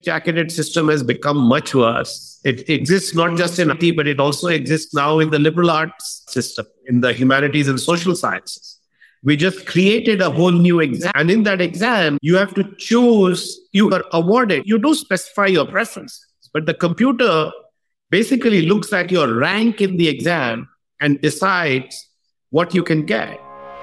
jacketed system has become much worse. It exists not just in IT, but it also exists now in the liberal arts system, in the humanities and social sciences. We just created a whole new exam. And in that exam, you have to choose, you are awarded. You do specify your preferences, but the computer basically looks at your rank in the exam and decides what you can get.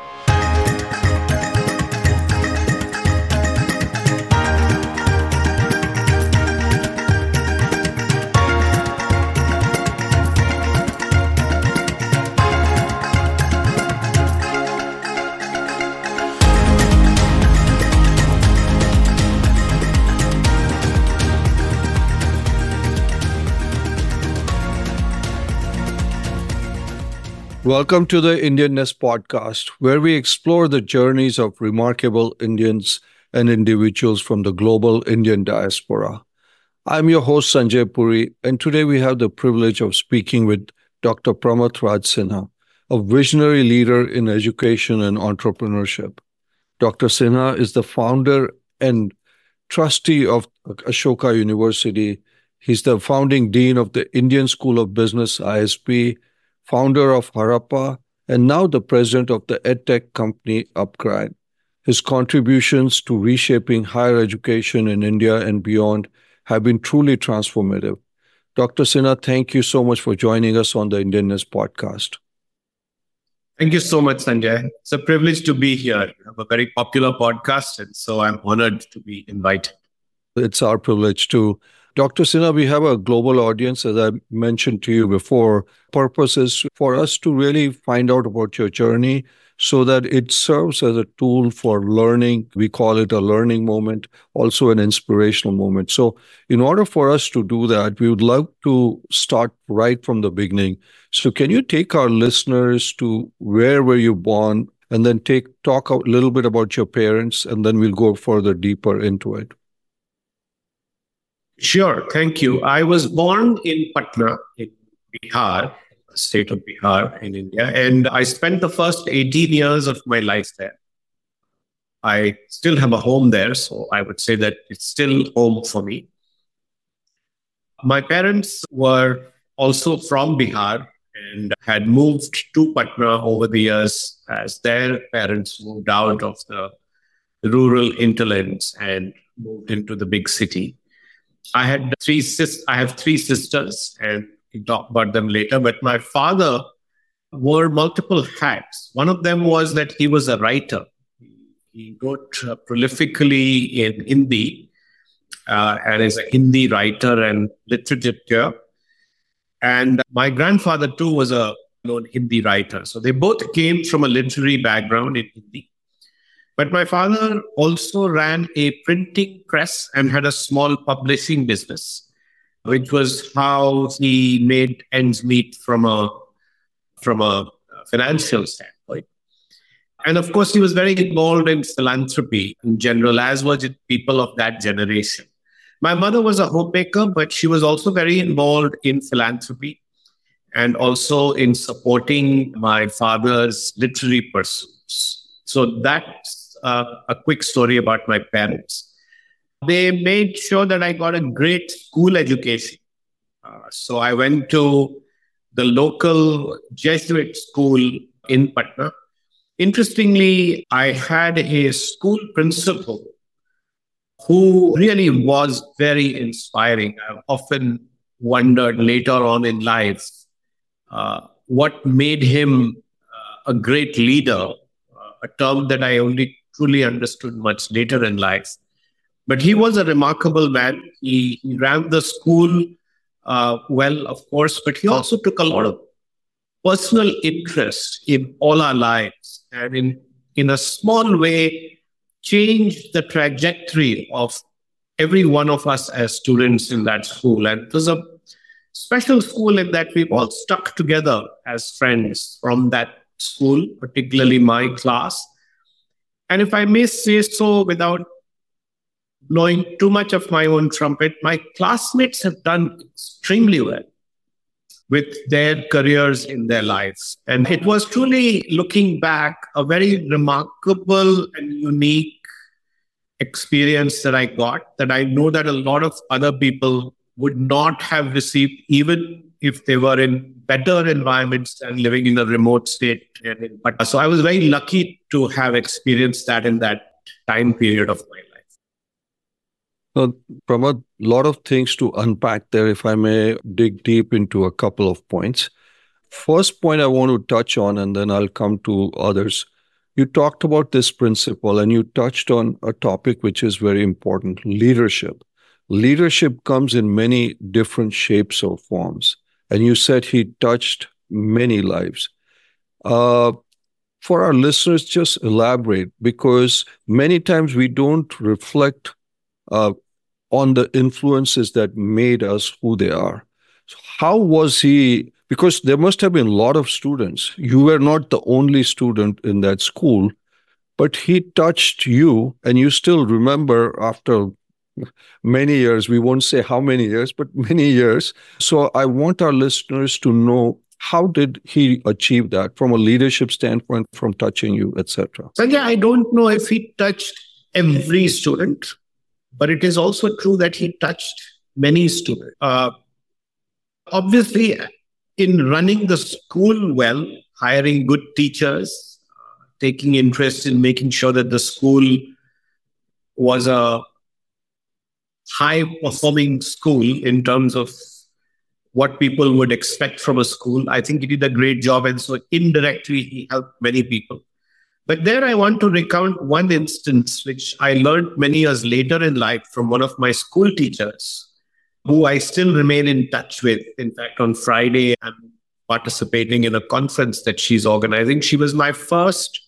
Welcome to the Indianness podcast, where we explore the journeys of remarkable Indians and individuals from the global Indian diaspora. I'm your host, Sanjay Puri, and today we have the privilege of speaking with Dr. Pramath Raj Sinha, a visionary leader in education and entrepreneurship. Dr. Sinha is the founder and trustee of Ashoka University. He's the founding dean of the Indian School of Business, ISB, founder of Harappa, and now the president of the edtech company Upgrad. His contributions to reshaping higher education in India and beyond have been truly transformative. Dr. Sinha, thank you so much for joining us on the Indianness podcast. Thank you so much, Sanjay. It's a privilege to be here. You have a very popular podcast, and so I'm honored to be invited. It's our privilege too. Dr. Sinha, we have a global audience, as I mentioned to you before. Purpose is for us to really find out about your journey so that it serves as a tool for learning. We call it a learning moment, also an inspirational moment. So in order for us to do that, we would love to start right from the beginning. So can you take our listeners to where were you born, and then talk a little bit about your parents, and then we'll go further deeper into it. Sure, thank you. I was born in Patna, in Bihar, state of Bihar in India, and I spent the first 18 years of my life there. I still have a home there, so I would say that it's still home for me. My parents were also from Bihar and had moved to Patna over the years as their parents moved out of the rural hinterlands and moved into the big city. I have three sisters, and we'll talk about them later. But my father wore multiple hats. One of them was that he was a writer. He wrote prolifically in Hindi and is a Hindi writer and literature. And my grandfather, too, was a known Hindi writer. So they both came from a literary background in Hindi. But my father also ran a printing press and had a small publishing business, which was how he made ends meet from a financial standpoint. And of course, he was very involved in philanthropy in general, as were people of that generation. My mother was a homemaker, but she was also very involved in philanthropy and also in supporting my father's literary pursuits. So that's a quick story about my parents. They made sure that I got a great school education. So I went to the local Jesuit school in Patna. Interestingly, I had a school principal who really was very inspiring. I've often wondered later on in life what made him a great leader, a term that I only truly understood much later in life. But he was a remarkable man. He ran the school well, of course, but he also took a lot of personal interest in all our lives and in a small way changed the trajectory of every one of us as students in that school. And it was a special school in that we've all stuck together as friends from that school, particularly my class. And if I may say so without blowing too much of my own trumpet, my classmates have done extremely well with their careers in their lives. And it was truly, looking back, a very remarkable and unique experience that I got that I know that a lot of other people would not have received, even if they were in better environments and living in a remote state. But so I was very lucky to have experienced that in that time period of my life. So, from a lot of things to unpack there, if I may dig deep into a couple of points. First point I want to touch on, and then I'll come to others. You talked about this principle and you touched on a topic which is very important: leadership. Leadership comes in many different shapes or forms. And you said he touched many lives. For our listeners, just elaborate, because many times we don't reflect on the influences that made us who they are. So how was he? Because there must have been a lot of students. You were not the only student in that school, but he touched you, and you still remember after many years. We won't say how many years, but many years. So I want our listeners to know, how did he achieve that from a leadership standpoint, from touching you, etc.? Sanjay, I don't know if he touched every student, but it is also true that he touched many students. Obviously, in running the school well, hiring good teachers, taking interest in making sure that the school was a high-performing school in terms of what people would expect from a school. I think he did a great job, and so indirectly he helped many people. But there I want to recount one instance which I learned many years later in life from one of my school teachers, who I still remain in touch with. In fact, on Friday, I'm participating in a conference that she's organizing. She was my first,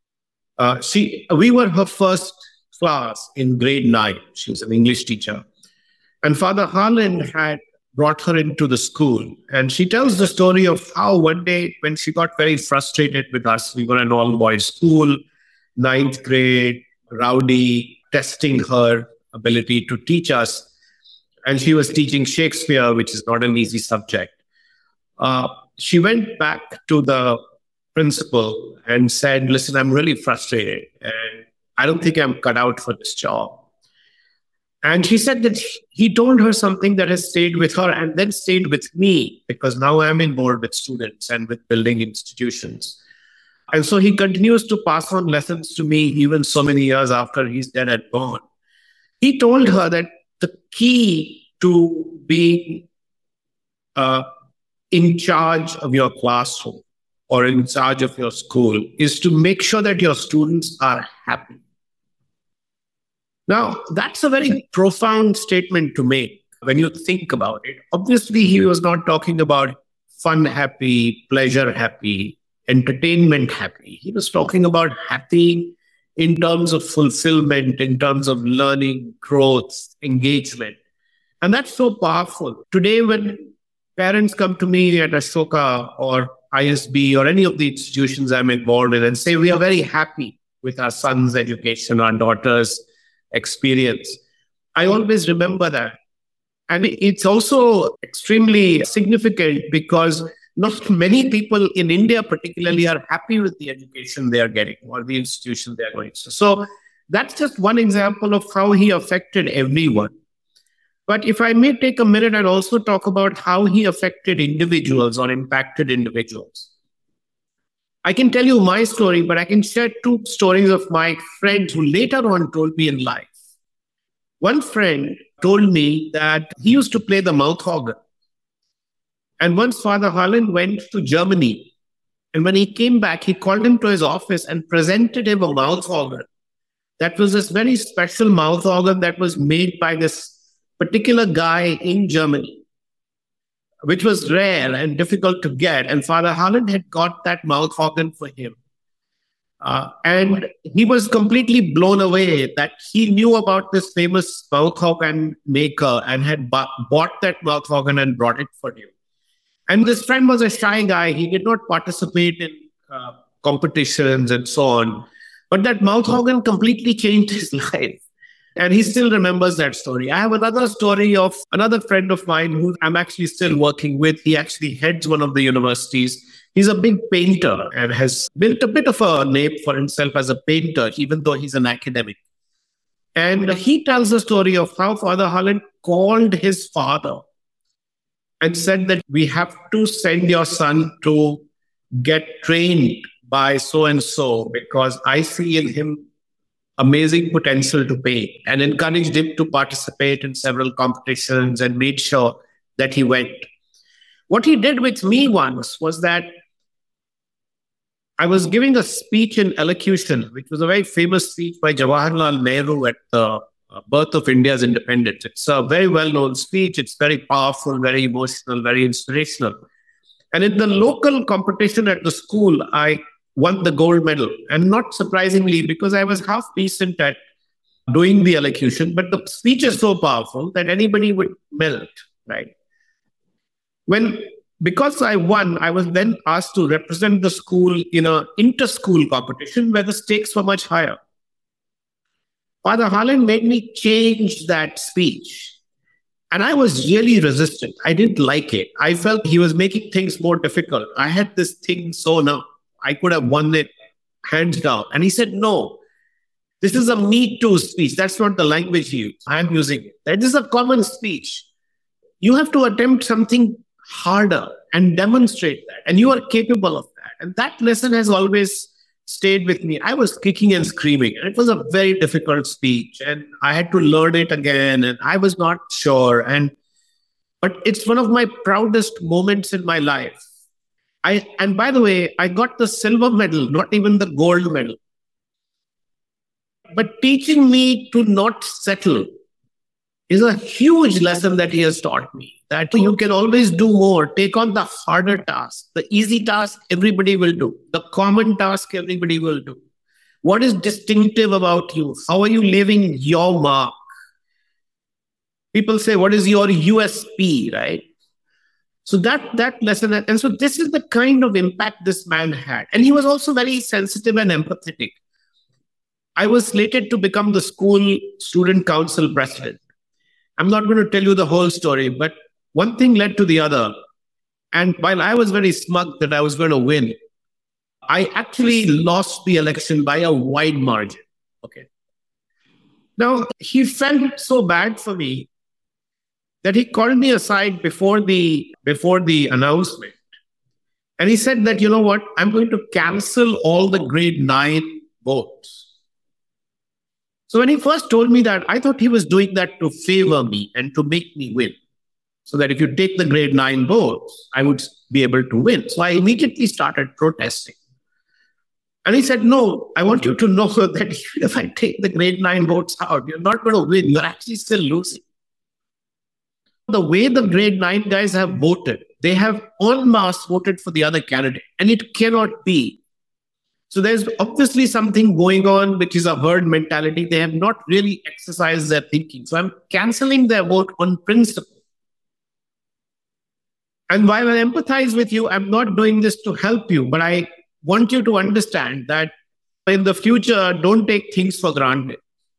we were her first class in grade 9. She was an English teacher. And Father Harlan had brought her into the school. And she tells the story of how one day when she got very frustrated with us, we were an all-boys school, 9th grade, rowdy, testing her ability to teach us. And she was teaching Shakespeare, which is not an easy subject. She went back to the principal and said, listen, I'm really frustrated, and I don't think I'm cut out for this job. And she said that he told her something that has stayed with her and then stayed with me, because now I'm involved with students and with building institutions. And so he continues to pass on lessons to me even so many years after he's dead and gone. He told her that the key to being in charge of your classroom or in charge of your school is to make sure that your students are happy. Now, that's a very profound statement to make when you think about it. Obviously, he was not talking about fun happy, pleasure happy, entertainment happy. He was talking about happy in terms of fulfillment, in terms of learning, growth, engagement. And that's so powerful. Today, when parents come to me at Ashoka or ISB or any of the institutions I'm involved in and say, we are very happy with our son's education, our daughter's experience, I always remember that. And it's also extremely significant because not many people in India particularly are happy with the education they are getting or the institution they are going to. So that's just one example of how he affected everyone. But if I may take a minute and also talk about how he affected individuals or impacted individuals. I can tell you my story, but I can share two stories of my friends who later on told me in life. One friend told me that he used to play the mouth organ. And once Father Harlan went to Germany, and when he came back, he called him to his office and presented him a mouth organ. That was this very special mouth organ that was made by this particular guy in Germany, which was rare and difficult to get. And Father Harlan had got that mouth organ for him. And he was completely blown away that he knew about this famous mouth organ maker and had bought that mouth organ and brought it for him. And this friend was a shy guy. He did not participate in competitions and so on. But that mouth organ completely changed his life. And he still remembers that story. I have another story of another friend of mine who I'm actually still working with. He actually heads one of the universities. He's a big painter and has built a bit of a name for himself as a painter, even though he's an academic. And he tells the story of how Father Holland called his father and said that we have to send your son to get trained by so and so because I see in him amazing potential to paint, and encouraged him to participate in several competitions and made sure that he went. What he did with me once was that I was giving a speech in elocution, which was a very famous speech by Jawaharlal Nehru at the birth of India's independence. It's a very well-known speech. It's very powerful, very emotional, very inspirational. And in the local competition at the school, I won the gold medal. And not surprisingly, because I was half decent at doing the elocution, but the speech is so powerful that anybody would melt, right? When Because I won, I was then asked to represent the school in an inter-school competition where the stakes were much higher. Father Holland made me change that speech. And I was really resistant. I didn't like it. I felt he was making things more difficult. I had this thing so now. I could have won it hands down. And he said, no, this is a Me Too speech. That's not the language he used. I'm using it. That is a common speech. You have to attempt something harder and demonstrate that. And you are capable of that. And that lesson has always stayed with me. I was kicking and screaming. And it was a very difficult speech. And I had to learn it again. And I was not sure. But it's one of my proudest moments in my life. And by the way, I got the silver medal, not even the gold medal. But teaching me to not settle is a huge lesson that he has taught me. That you can always do more. Take on the harder task. The easy task, everybody will do. The common task, everybody will do. What is distinctive about you? How are you leaving your mark? People say, what is your USP, right? So that lesson, and so this is the kind of impact this man had. And he was also very sensitive and empathetic. I was slated to become the school student council president. I'm not going to tell you the whole story, but one thing led to the other. And while I was very smug that I was going to win, I actually lost the election by a wide margin. Okay. Now, he felt so bad for me that he called me aside before the announcement. And he said that, you know what, I'm going to cancel all the grade 9 votes. So when he first told me that, I thought he was doing that to favor me and to make me win. So that if you take the grade 9 votes, I would be able to win. So I immediately started protesting. And he said, no, I want you to know that even if I take the grade 9 votes out, you're not going to win. You're actually still losing. The way the grade 9 guys have voted, they have en masse voted for the other candidate. And it cannot be. So there's obviously something going on, which is a herd mentality. They have not really exercised their thinking. So I'm canceling their vote on principle. And while I empathize with you, I'm not doing this to help you, but I want you to understand that in the future, don't take things for granted.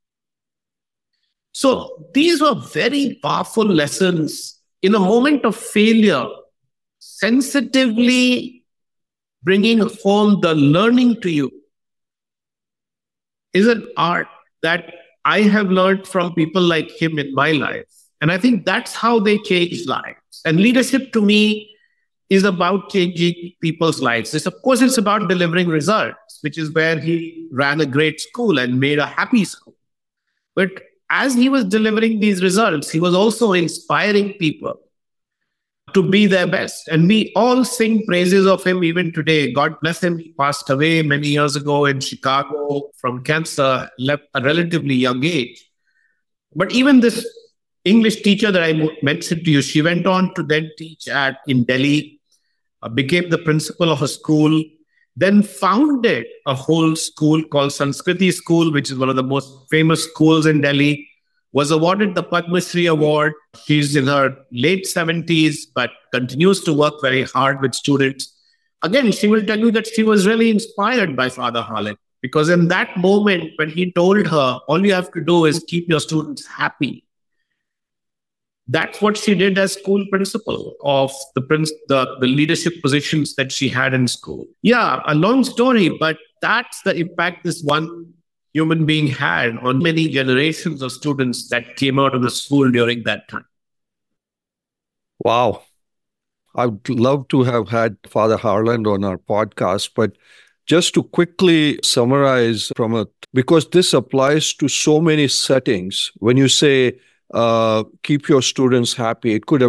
So these were very powerful lessons in a moment of failure, sensitively bringing home the learning to you is an art that I have learned from people like him in my life. And I think that's how they change lives. And leadership to me is about changing people's lives. Of course, it's about delivering results, which is where he ran a great school and made a happy school. But as he was delivering these results, he was also inspiring people to be their best. And we all sing praises of him even today. God bless him. He passed away many years ago in Chicago from cancer, left a relatively young age. But even this English teacher that I mentioned to you, she went on to then teach in Delhi, became the principal of a school, then founded a whole school called Sanskriti School, which is one of the most famous schools in Delhi, was awarded the Padma Shri Award. She's in her late 70s, but continues to work very hard with students. Again, she will tell you that she was really inspired by Father Holland, because in that moment when he told her, all you have to do is keep your students happy, that's what she did as school principal of the leadership positions that she had in school. Yeah, a long story, but that's the impact this one human being had on many generations of students that came out of the school during that time. Wow. I'd love to have had Father Harland on our podcast, but just to quickly summarize because this applies to so many settings. When you say keep your students happy, it could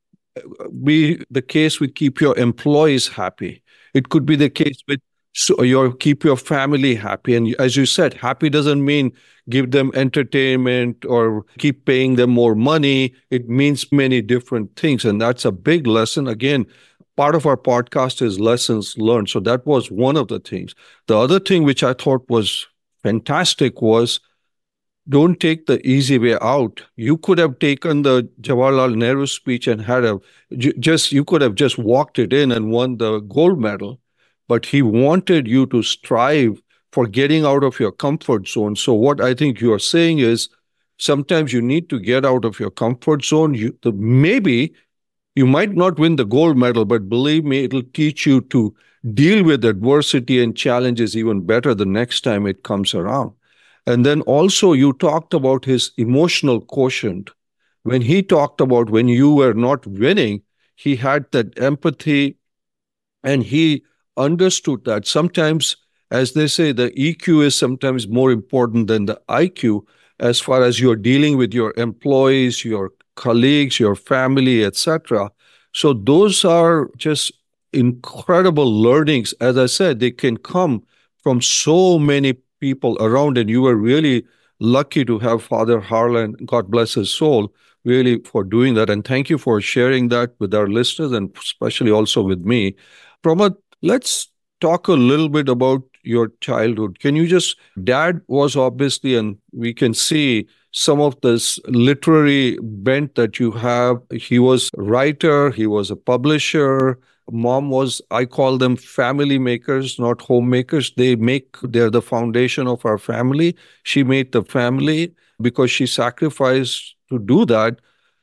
be the case with keep your employees happy. It could be the case with keep your family happy. And as you said, happy doesn't mean give them entertainment or keep paying them more money. It means many different things. And that's a big lesson. Again, part of our podcast is lessons learned. So that was one of the things. The other thing which I thought was fantastic was don't take the easy way out. You could have taken the Jawaharlal Nehru speech and you could have just walked it in and won the gold medal. But he wanted you to strive for getting out of your comfort zone. So what I think you are saying is sometimes you need to get out of your comfort zone. Maybe you might not win the gold medal, but believe me, it'll teach you to deal with adversity and challenges even better the next time it comes around. And then also you talked about his emotional quotient. When he talked about when you were not winning, he had that empathy and he understood that sometimes, as they say, the EQ is sometimes more important than the IQ as far as you're dealing with your employees, your colleagues, your family, etc. So those are just incredible learnings. As I said, they can come from so many people around, and you were really lucky to have Father Harlan, God bless his soul, really for doing that. And thank you for sharing that with our listeners and especially also with me. Pramod, let's talk a little bit about your childhood. Dad was obviously, and we can see some of this literary bent that you have. He was a writer, he was a publisher. Mom was, I call them family makers, not homemakers. They're the foundation of our family. She made the family because she sacrificed to do that.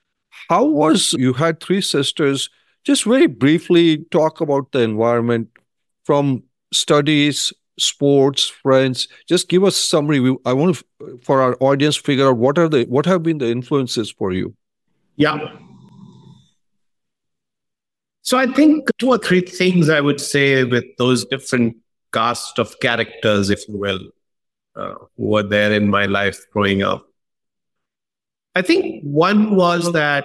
You had three sisters. Just very briefly talk about the environment from studies, sports, friends. Just give us a summary. I want to, for our audience, figure out what have been the influences for you. Yeah. So I think 2 or 3 things I would say with those different cast of characters, if you will, who were there in my life growing up. I think one was that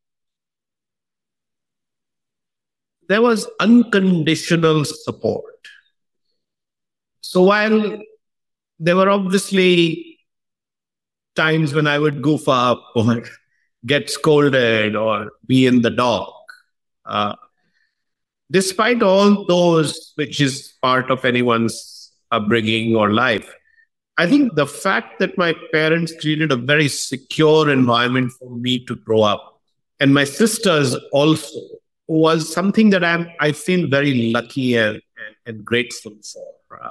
there was unconditional support. So while there were obviously times when I would goof up or get scolded or be in the dark, despite all those, which is part of anyone's upbringing or life, I think the fact that my parents created a very secure environment for me to grow up, and my sisters also, was something that I feel very lucky and grateful for.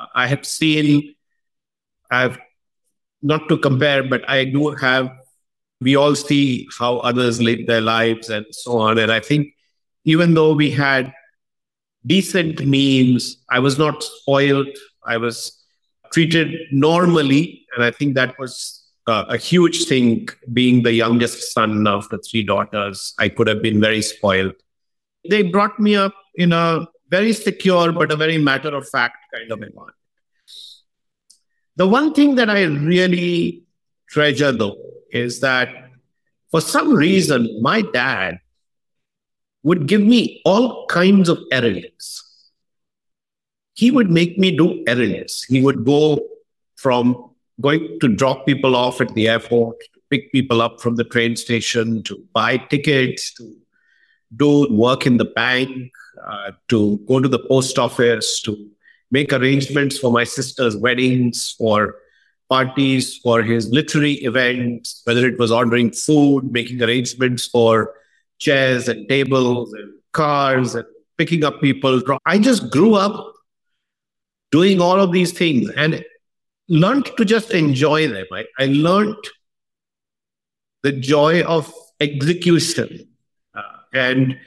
I've not to compare, but we all see how others live their lives and so on. And I think even though we had decent means, I was not spoiled. I was treated normally. And I think that was a huge thing, being the youngest son of the 3 daughters. I could have been very spoiled. They brought me up in a very secure, but a very matter-of-fact kind of environment. The one thing that I really treasure, though, is that for some reason, my dad would give me all kinds of errands. He would make me do errands. He would go from going to drop people off at the airport, to pick people up from the train station, to buy tickets, to do work in the bank, to go to the post office, to make arrangements for my sister's weddings, for parties, for his literary events, whether it was ordering food, making arrangements for chairs and tables and cars and picking up people. I just grew up doing all of these things and learned to just enjoy them. I learned the joy of execution. And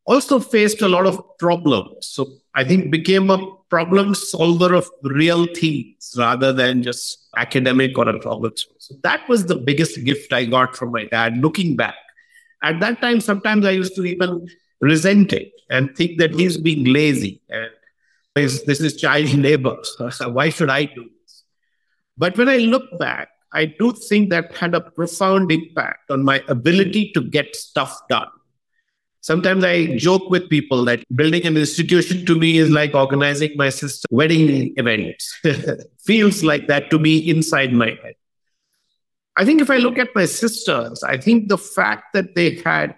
also faced a lot of problems. So I think became a problem solver of real things rather than just academic or a problem solver. So that was the biggest gift I got from my dad, looking back. At that time, sometimes I used to even resent it and think that he's being lazy and this is child labor. So why should I do this? But when I look back, I do think that had a profound impact on my ability to get stuff done. Sometimes I joke with people that building an institution to me is like organizing my sister's wedding events. Feels like that to me inside my head. I think if I look at my sisters, I think the fact that they had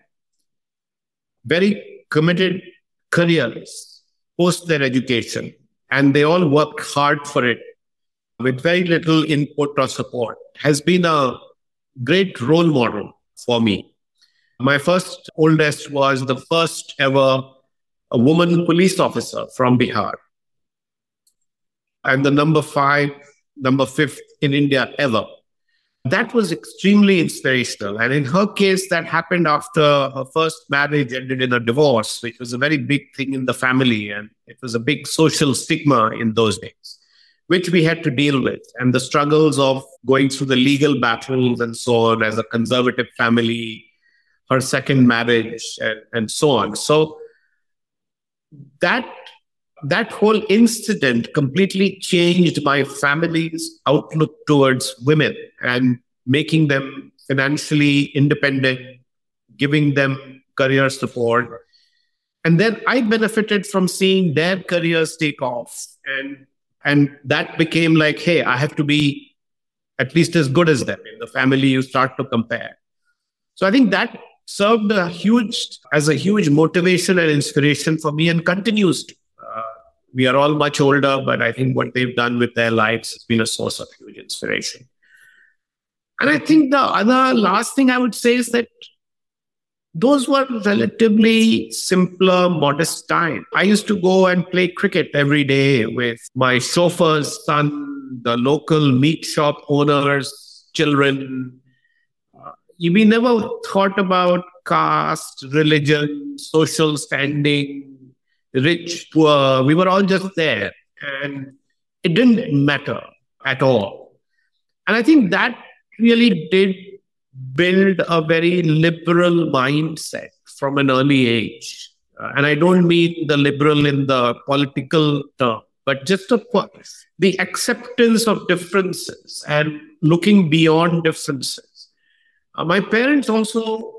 very committed careers post their education and they all worked hard for it with very little input or support has been a great role model for me. My first oldest was the first ever a woman police officer from Bihar. And the number fifth in India ever. That was extremely inspirational. And in her case, that happened after her first marriage ended in a divorce, which was a very big thing in the family. And it was a big social stigma in those days, which we had to deal with. And the struggles of going through the legal battles and so on as a conservative family, her second marriage, and so on. So that whole incident completely changed my family's outlook towards women and making them financially independent, giving them career support. And then I benefited from seeing their careers take off. And that became like, hey, I have to be at least as good as them. In the family, you start to compare. So I think that served as a huge motivation and inspiration for me and continues to. We are all much older, but I think what they've done with their lives has been a source of huge inspiration. And I think the other last thing I would say is that those were relatively simpler, modest times. I used to go and play cricket every day with my chauffeur's son, the local meat shop owners' children. We never thought about caste, religion, social standing, rich, poor. We were all just there. And it didn't matter at all. And I think that really did build a very liberal mindset from an early age. And I don't mean the liberal in the political term, but just the acceptance of differences and looking beyond differences. My parents also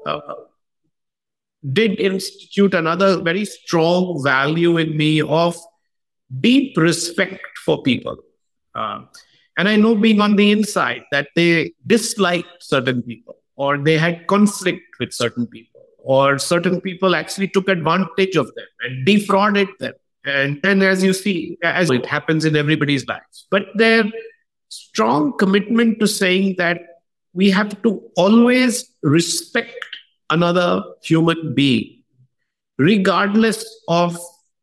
did institute another very strong value in me of deep respect for people. And I know being on the inside that they disliked certain people or they had conflict with certain people or certain people actually took advantage of them and defrauded them. And as you see, as it happens in everybody's lives, but their strong commitment to saying that we have to always respect another human being, regardless of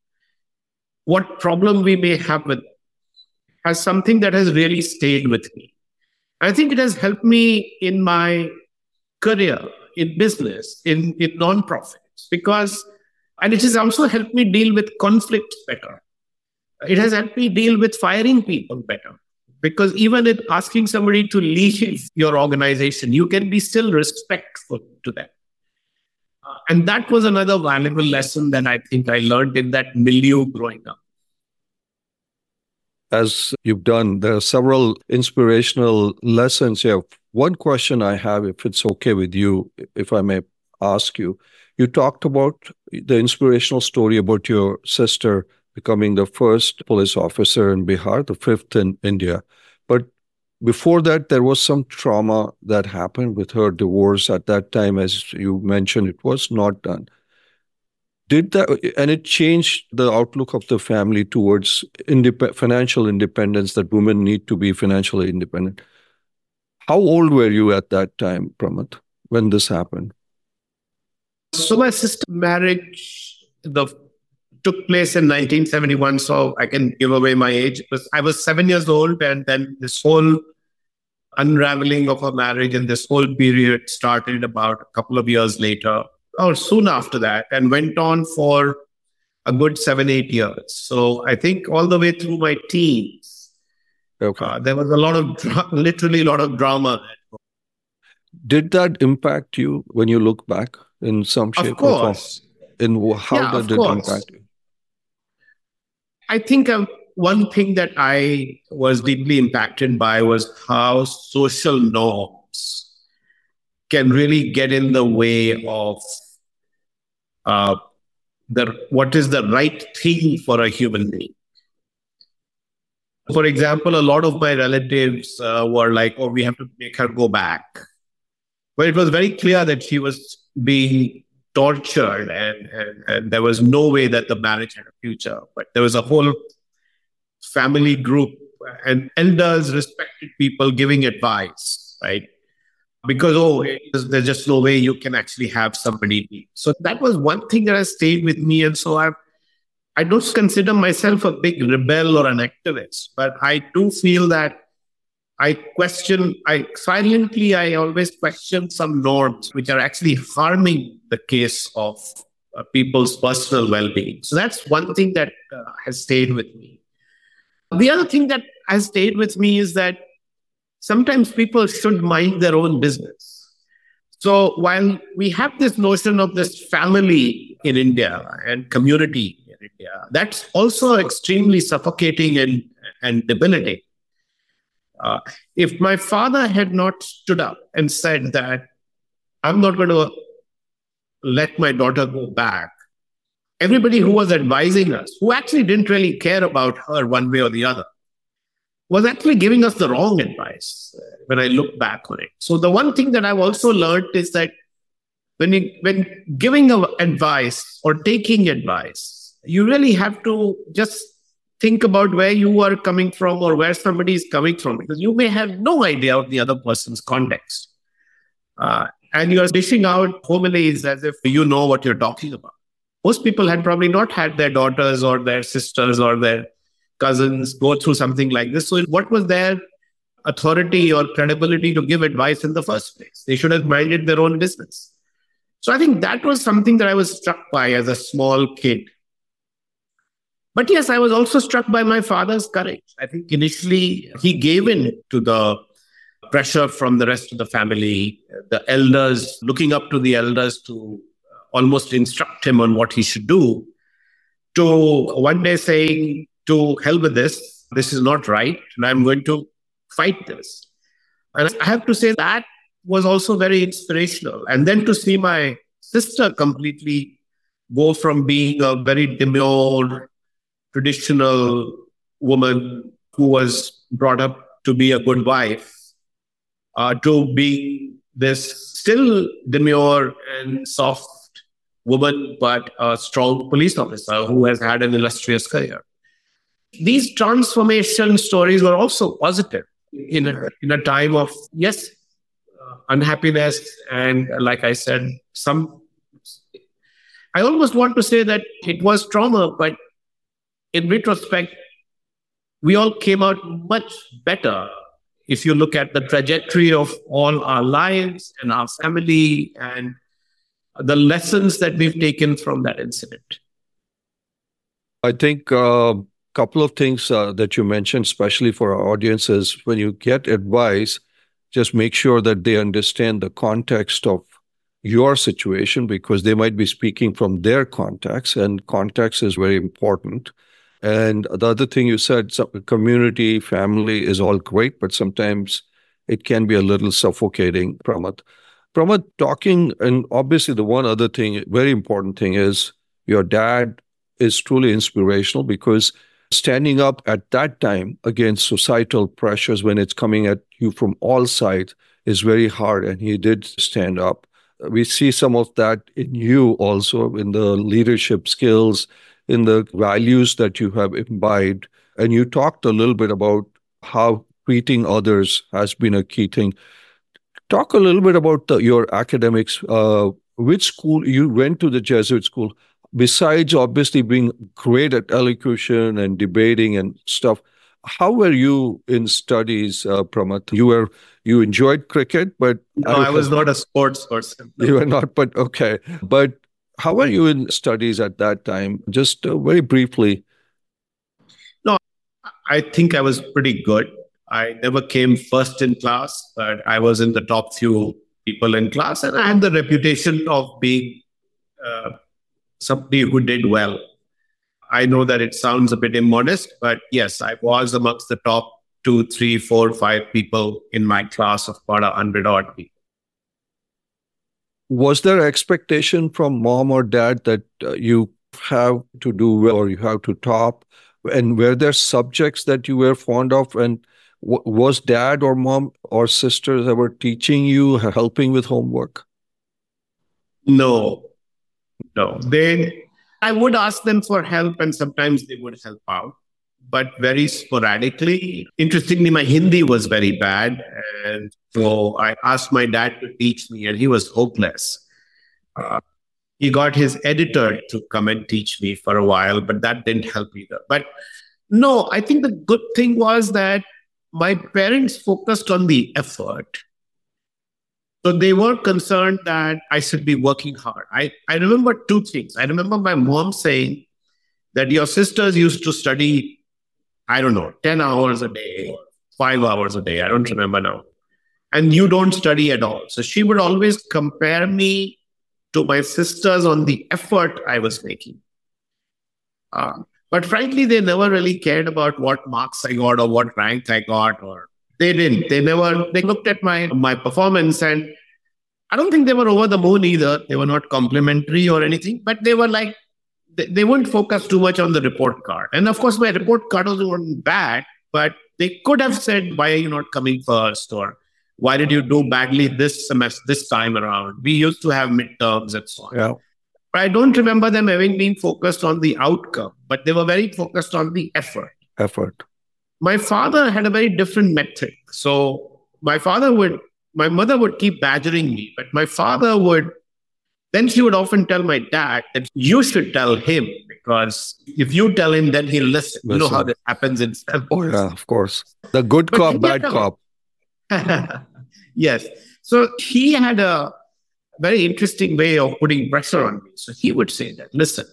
what problem we may have with them, has something that has really stayed with me. I think it has helped me in my career, in business, in non-profits, and it has also helped me deal with conflicts better. It has helped me deal with firing people better. Because even in asking somebody to leave your organization, you can be still respectful to them. And that was another valuable lesson that I think I learned in that milieu growing up. As you've done, there are several inspirational lessons here. One question I have, if it's okay with you, if I may ask you, you talked about the inspirational story about your sister becoming the first police officer in Bihar, the fifth in India. But before that, there was some trauma that happened with her divorce at that time. As you mentioned, it was not done. And it changed the outlook of the family towards financial independence, that women need to be financially independent. How old were you at that time, Pramod, when this happened? So my sister's marriage took place in 1971, so I can give away my age. I was 7 years old, and then this whole unraveling of her marriage and this whole period started about a couple of years later. or soon after that, and went on for a good 7, 8 years. So I think all the way through my teens, Okay. there was a lot of, literally a lot of drama. Did that impact you when you look back in some Of shape or form? course. How Yeah, did of it course. impact you? I think one thing that I was deeply impacted by was how social norms can really get in the way of uh, what is the right thing for a human being. For example, a lot of my relatives were like, "Oh, we have to make her go back." But it was very clear that she was being tortured, and there was no way that the marriage had a future. But there was a whole family group and elders, respected people giving advice, right? Because, oh, there's just no way you can actually have somebody. So that was one thing that has stayed with me. And so I don't consider myself a big rebel or an activist, but I do feel that I always question some norms which are actually harming the case of people's personal well being. So that's one thing that has stayed with me. The other thing that has stayed with me is that sometimes people should mind their own business. So while we have this notion of this family in India and community in India, that's also extremely suffocating and debilitating. Uh, if my father had not stood up and said that I'm not going to let my daughter go back, everybody who was advising us, who actually didn't really care about her one way or the other, was actually giving us the wrong advice when I look back on it. So the one thing that I've also learned is that when giving advice or taking advice, you really have to just think about where you are coming from or where somebody is coming from, because you may have no idea of the other person's context. And you're dishing out homilies as if you know what you're talking about. Most people had probably not had their daughters or their sisters or their cousins go through something like this. So what was their authority or credibility to give advice in the first place? They should have minded their own business. So I think that was something that I was struck by as a small kid. But yes, I was also struck by my father's courage. I think initially he gave in to the pressure from the rest of the family, the elders, looking up to the elders to almost instruct him on what he should do, to one day saying, to hell with this is not right, and I'm going to fight this. And I have to say that was also very inspirational. And then to see my sister completely go from being a very demure, traditional woman who was brought up to be a good wife, to being this still demure and soft woman, but a strong police officer who has had an illustrious career. These transformation stories were also positive in a time of, yes, unhappiness. And like I said, I almost want to say that it was trauma, but in retrospect, we all came out much better if you look at the trajectory of all our lives and our family and the lessons that we've taken from that incident. I think a couple of things that you mentioned, especially for our audience, is when you get advice, just make sure that they understand the context of your situation, because they might be speaking from their context, and context is very important. And the other thing you said, community, family is all great, but sometimes it can be a little suffocating, Pramod. Pramod, talking, and obviously the one other thing, very important thing is your dad is truly inspirational, because standing up at that time against societal pressures when it's coming at you from all sides is very hard, and he did stand up. We see some of that in you also, in the leadership skills, in the values that you have imbibed. And you talked a little bit about how treating others has been a key thing. Talk a little bit about your academics. Which school you went to? The Jesuit school. Besides obviously being great at elocution and debating and stuff, How were you in studies, Pramath? You enjoyed cricket, but No, I was not a sports person. you No. were not. But okay, but how were you in studies at that time? Just very briefly. No, I think I was pretty good. I never came first in class, but I was in the top few people in class, and I had the reputation of being uh, somebody who did well. I know that it sounds a bit immodest, but yes, I was amongst the top two, three, four, five people in my class of about 100 odd people. Was there expectation from mom or dad that you have to do well or you have to top? And were there subjects that you were fond of? And was dad or mom or sisters ever teaching you, helping with homework? No, no. I would ask them for help, and sometimes they would help out, but very sporadically. Interestingly, my Hindi was very bad. And so I asked my dad to teach me, and he was hopeless. Uh, he got his editor to come and teach me for a while, but that didn't help either. But no, I think the good thing was that my parents focused on the effort. So they were concerned that I should be working hard. I remember two things. I remember my mom saying that your sisters used to study, I don't know, 10 hours a day, 5 hours a day. I don't remember now. And you don't study at all. So she would always compare me to my sisters on the effort I was making. But frankly, they never really cared about what marks I got or what rank I got, or they didn't. They looked at my performance, and I don't think they were over the moon either. They were not complimentary or anything, but they were like, they wouldn't focus too much on the report card. And of course, my report card wasn't bad, but they could have said, why are you not coming first? Or why did you do badly this semester, this time around? We used to have midterms and so on. Yeah. But I don't remember them having been focused on the outcome, but they were very focused on the effort. Effort. My father had a very different method. So my mother would keep badgering me, but then she would often tell my dad that you should tell him, because if you tell him, then he'll listen. You know how that happens in families. Oh, yeah, of course. The good But cop, he bad had cop. Yes. So he had a very interesting way of putting pressure on me. So he would say that, listen,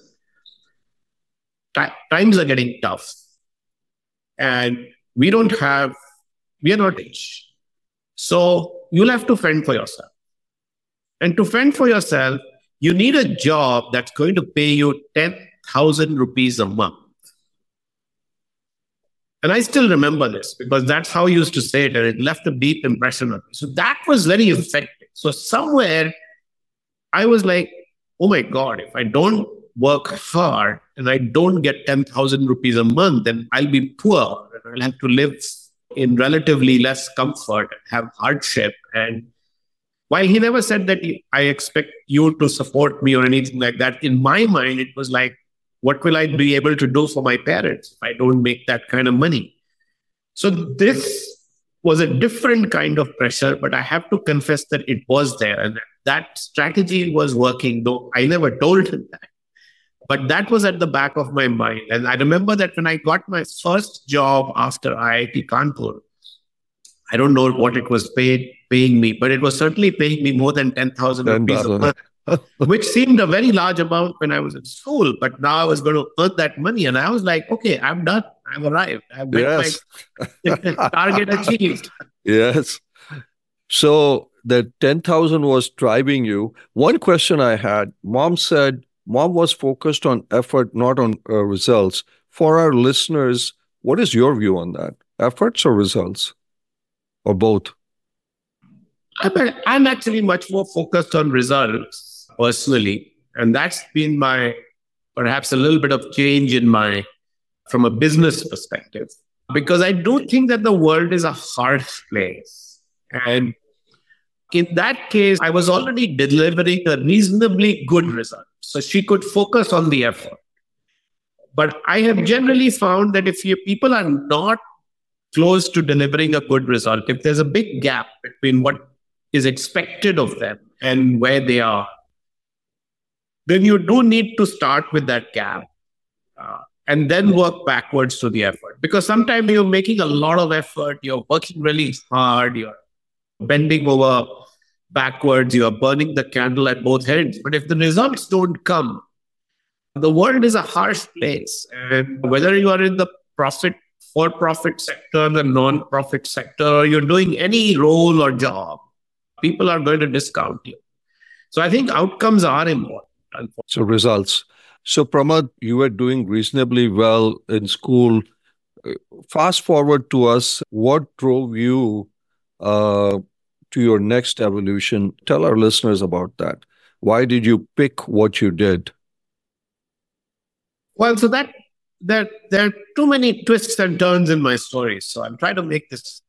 times are getting tough, and we are not rich. So you'll have to fend for yourself. And to fend for yourself, you need a job that's going to pay you 10,000 rupees a month. And I still remember this because that's how he used to say it, and it left a deep impression on me. So that was very effective. So somewhere I was like, oh my God, if I don't work hard and I don't get 10,000 rupees a month, then I'll be poor and I'll have to live in relatively less comfort and have hardship. And while he never said that I expect you to support me or anything like that, in my mind, it was like, what will I be able to do for my parents if I don't make that kind of money? So this was a different kind of pressure, but I have to confess that it was there. And that strategy was working, though I never told him that. But that was at the back of my mind. And I remember that when I got my first job after IIT Kanpur, I don't know what it was paying me, but it was certainly paying me more than 10,000 rupees a month, which seemed a very large amount when I was in school. But now I was going to earn that money. And I was like, okay, I'm done. I've arrived. I've met my target achieved. Yes. So the 10,000 was driving you. One question I had, mom said mom was focused on effort, not on results. For our listeners, what is your view on that? Efforts or results? Or both? I'm actually much more focused on results personally. And that's been perhaps a little bit of change from a business perspective. Because I do think that the world is a harsh place. And in that case, I was already delivering a reasonably good result. So she could focus on the effort. But I have generally found that if people are not close to delivering a good result, if there's a big gap between what is expected of them and where they are, then you do need to start with that gap and then work backwards to the effort. Because sometimes you're making a lot of effort, you're working really hard, you're bending over backwards, you're burning the candle at both ends. But if the results don't come, the world is a harsh place. And whether you are in the for-profit sector, the non-profit sector, or you're doing any role or job, people are going to discount you. So I think outcomes are important. So results. So Pramod, you were doing reasonably well in school. Fast forward to us, what drove you to your next evolution? Tell our listeners about that. Why did you pick what you did? Well, so that there are too many twists and turns in my story. So I'm trying to make this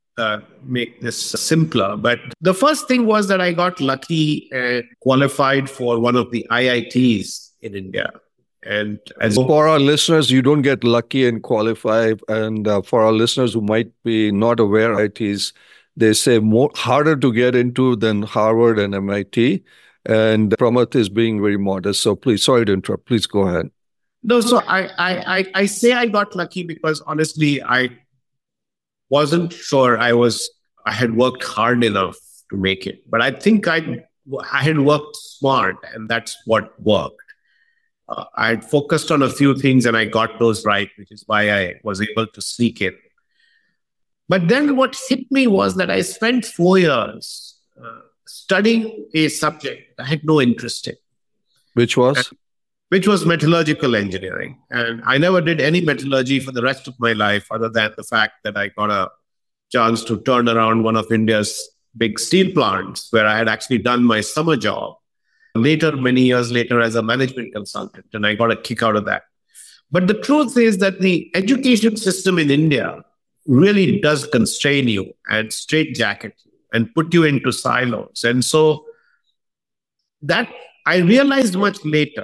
simpler. But the first thing was that I got lucky and qualified for one of the IITs in India. And as for our listeners, you don't get lucky and qualify. And for our listeners who might be not aware, IITs, they say more harder to get into than Harvard and MIT. And Pramod is being very modest. So please, sorry to interrupt. Please go ahead. No, so I say I got lucky because honestly, I wasn't sure I had worked hard enough to make it. But I think I had worked smart, and that's what worked. I had focused on a few things and I got those right, which is why I was able to sneak in. But then what hit me was that I spent 4 years studying a subject I had no interest in. Which was? Which was metallurgical engineering. And I never did any metallurgy for the rest of my life, other than the fact that I got a chance to turn around one of India's big steel plants, where I had actually done my summer job later, many years later, as a management consultant. And I got a kick out of that. But the truth is that the education system in India really does constrain you and straitjacket you and put you into silos. And so that I realized much later.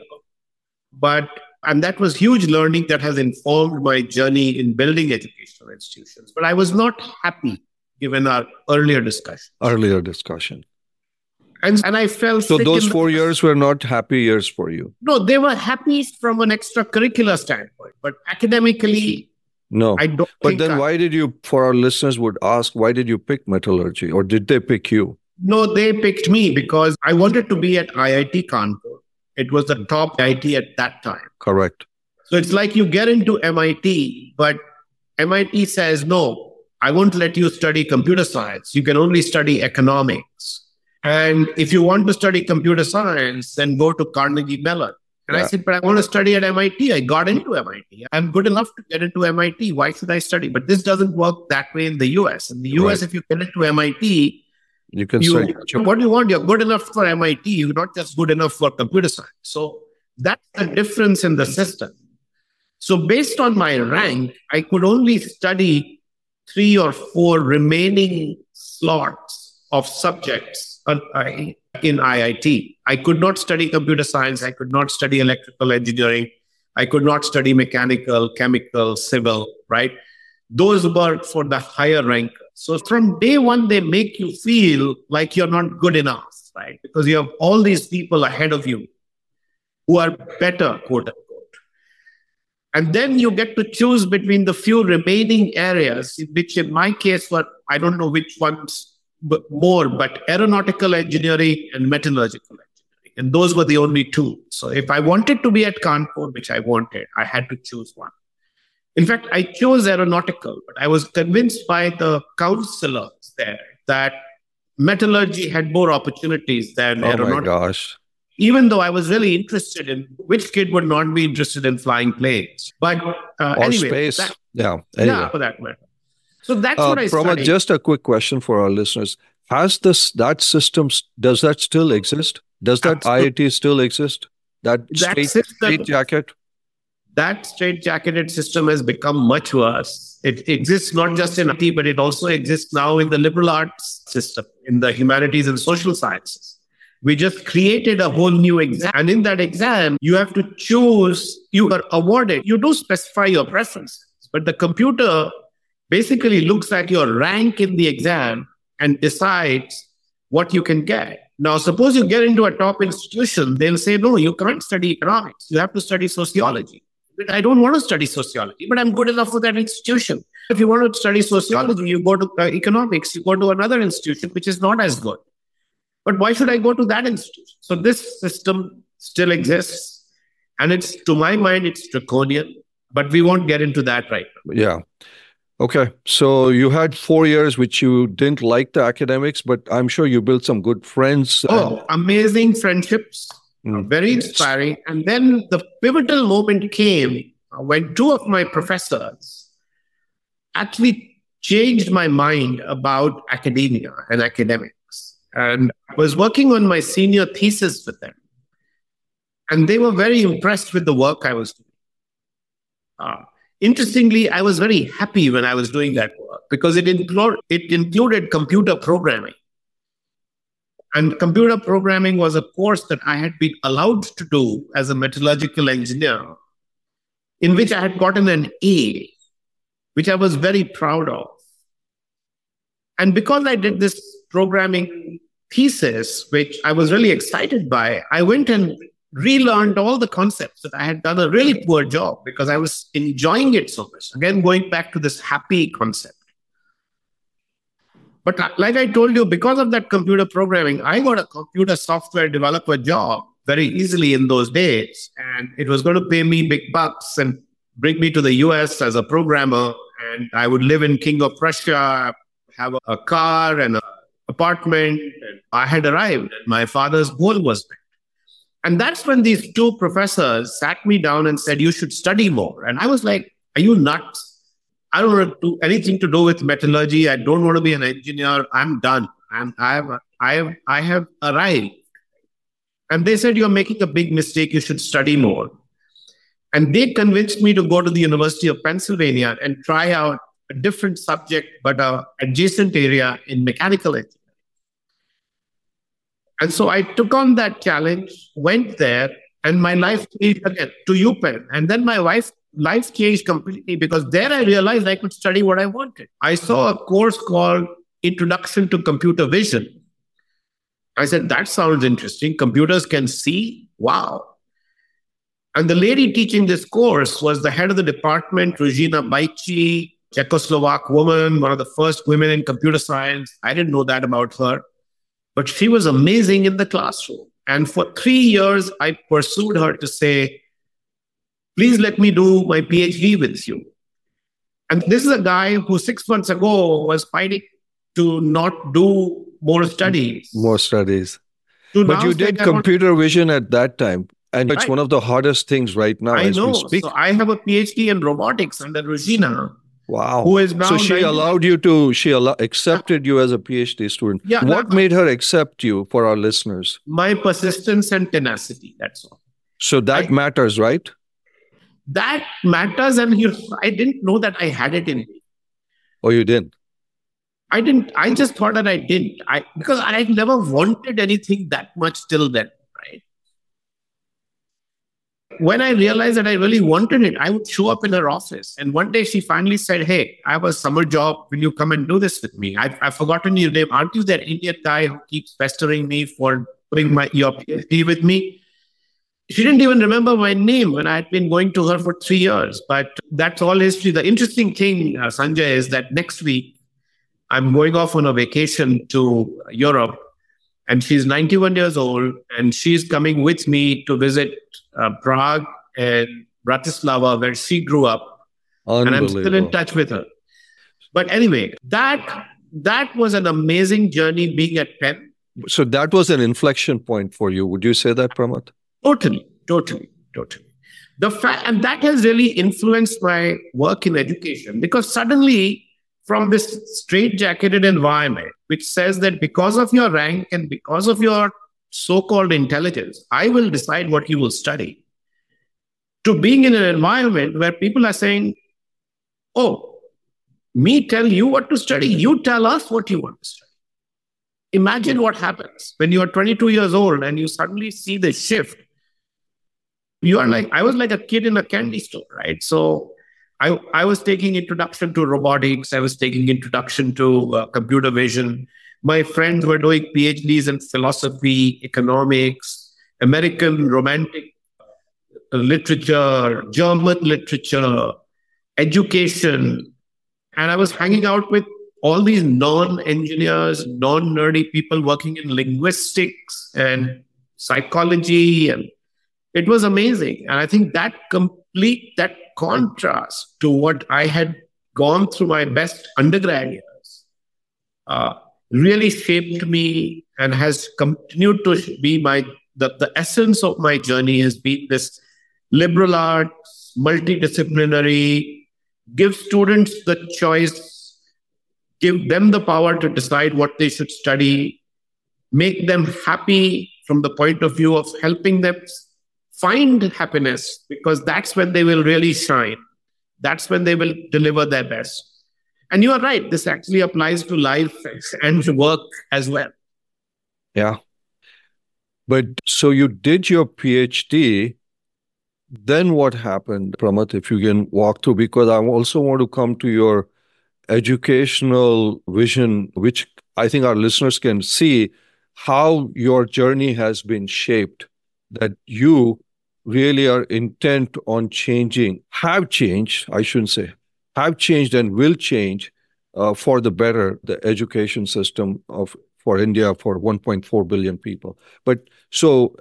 And that was huge learning that has informed my journey in building educational institutions. But I was not happy given our earlier discussion. And I felt so those 4 years were not happy years for you? No, they were happy from an extracurricular standpoint. But academically, no. I don't. But then why did you, for our listeners would ask, why did you pick metallurgy? Or did they pick you? No, they picked me because I wanted to be at IIT Kanpur. It was the top IIT at that time. Correct. So it's like you get into MIT, but MIT says, no, I won't let you study computer science. You can only study economics. And if you want to study computer science, then go to Carnegie Mellon. And I said, but I want to study at MIT. I got into MIT. I'm good enough to get into MIT. Why should I study? But this doesn't work that way in the US. In the US, if you get into MIT, you can study. What do you want? You're good enough for MIT. You're not just good enough for computer science. So that's the difference in the system. So based on my rank, I could only study 3 or 4 remaining slots of subjects in IIT. I could not study computer science. I could not study electrical engineering. I could not study mechanical, chemical, civil, right? Those were for the higher rank. So from day one, they make you feel like you're not good enough, right? Because you have all these people ahead of you who are better, quote unquote. And then you get to choose between the few remaining areas, which in my case were, I don't know which ones more, but aeronautical engineering and metallurgical engineering. And those were the only 2. So if I wanted to be at Kanpur, which I wanted, I had to choose one. In fact, I chose aeronautical, but I was convinced by the counselors there that metallurgy had more opportunities than aeronautical. Oh my gosh. Even though I was really interested in, which kid would not be interested in flying planes? But anyway. Space. Yeah, for that matter. So that's what I studied. Just a quick question for our listeners. That system, does that still exist? Does that IIT still exist? That straitjacket? That straitjacketed system has become much worse. It exists not just in IT, but it also exists now in the liberal arts system, in the humanities and social sciences. We just created a whole new exam. And in that exam, you have to choose, you are awarded. You do specify your preferences, but the computer basically looks at your rank in the exam and decides what you can get. Now, suppose you get into a top institution, they'll say, no, you can't study economics. You have to study sociology. I don't want to study sociology, but I'm good enough for that institution. If you want to study sociology, you go to economics, you go to another institution, which is not as good. But why should I go to that institution? So this system still exists. And it's, to my mind, it's draconian, but we won't get into that right now. Yeah. Okay. So you had 4 years which you didn't like the academics, but I'm sure you built some good friends. Amazing friendships, very inspiring. And then the pivotal moment came when two of my professors actually changed my mind about academia and academics. And I was working on my senior thesis with them. And they were very impressed with the work I was doing. Interestingly, I was very happy when I was doing that work because it included computer programming. And computer programming was a course that I had been allowed to do as a metallurgical engineer, in which I had gotten an A, which I was very proud of. And because I did this programming thesis, which I was really excited by, I went and relearned all the concepts that I had done a really poor job because I was enjoying it so much. Again, going back to this happy concept. But like I told you, because of that computer programming, I got a computer software developer job very easily in those days. And it was going to pay me big bucks and bring me to the US as a programmer. And I would live in King of Prussia, have a car and an apartment. And I had arrived. My father's goal was met. And that's when these two professors sat me down and said, you should study more. And I was like, are you nuts? I don't want to do anything to do with metallurgy. I don't want to be an engineer. I'm done. I have arrived. And they said, you're making a big mistake. You should study more. And they convinced me to go to the University of Pennsylvania and try out a different subject, but an adjacent area in mechanical engineering. And so I took on that challenge, went there, and my life changed again to UPenn. And then my life changed completely because there I realized I could study what I wanted. I saw a course called Introduction to Computer Vision. I said, that sounds interesting. Computers can see? Wow. And the lady teaching this course was the head of the department, Regina Bajci, Czechoslovak woman, one of the first women in computer science. I didn't know that about her. But she was amazing in the classroom. And for 3 years, I pursued her to say, please let me do my PhD with you. And this is a guy who 6 months ago was fighting to not do more studies. But you did computer vision at that time. And it's one of the hardest things right now as we speak. So I have a PhD in robotics under Regina. Wow. Who is now so she accepted you as a PhD student. Yeah, what made her accept you for our listeners? My persistence and tenacity, that's all. So that matters, right? That matters. And I didn't know that I had it in me. Oh, you didn't? I didn't. I just thought that I didn't. Because I never wanted anything that much till then. When I realized that I really wanted it, I would show up in her office. And one day she finally said, hey, I have a summer job. Will you come and do this with me? I've forgotten your name. Aren't you that Indian guy who keeps pestering me for doing your PhD with me? She didn't even remember my name when I had been going to her for 3 years. But that's all history. The interesting thing, Sanjay, is that next week, I'm going off on a vacation to Europe. And she's 91 years old, and she's coming with me to visit Prague and Bratislava, where she grew up. And I'm still in touch with her. But anyway, that was an amazing journey being at Penn. So that was an inflection point for you. Would you say that, Pramod? Totally. And that has really influenced my work in education because suddenly, from this straitjacketed environment, which says that because of your rank and because of your so-called intelligence, I will decide what you will study, to being in an environment where people are saying, oh, me tell you what to study, you tell us what you want to study. Imagine what happens when you are 22 years old and you suddenly see the shift. I was like a kid in a candy store, right? So I was taking introduction to robotics. I was taking introduction to computer vision. My friends were doing PhDs in philosophy, economics, American romantic literature, German literature, education. And I was hanging out with all these non-engineers, non-nerdy people working in linguistics and psychology. And it was amazing. And I think that contrast to what I had gone through my best undergrad years uh, really shaped me and has continued to be the essence of my journey has been this liberal arts, multidisciplinary, give students the choice, give them the power to decide what they should study, make them happy from the point of view of helping them find happiness, because that's when they will really shine. That's when they will deliver their best. And you are right, this actually applies to life and to work as well. Yeah. But so you did your PhD. Then what happened, Pramath, if you can walk through? Because I also want to come to your educational vision, which I think our listeners can see how your journey has been shaped, that you really are intent on changing, have changed, I shouldn't say, have changed and will change for the better the education system for India for 1.4 billion people. But so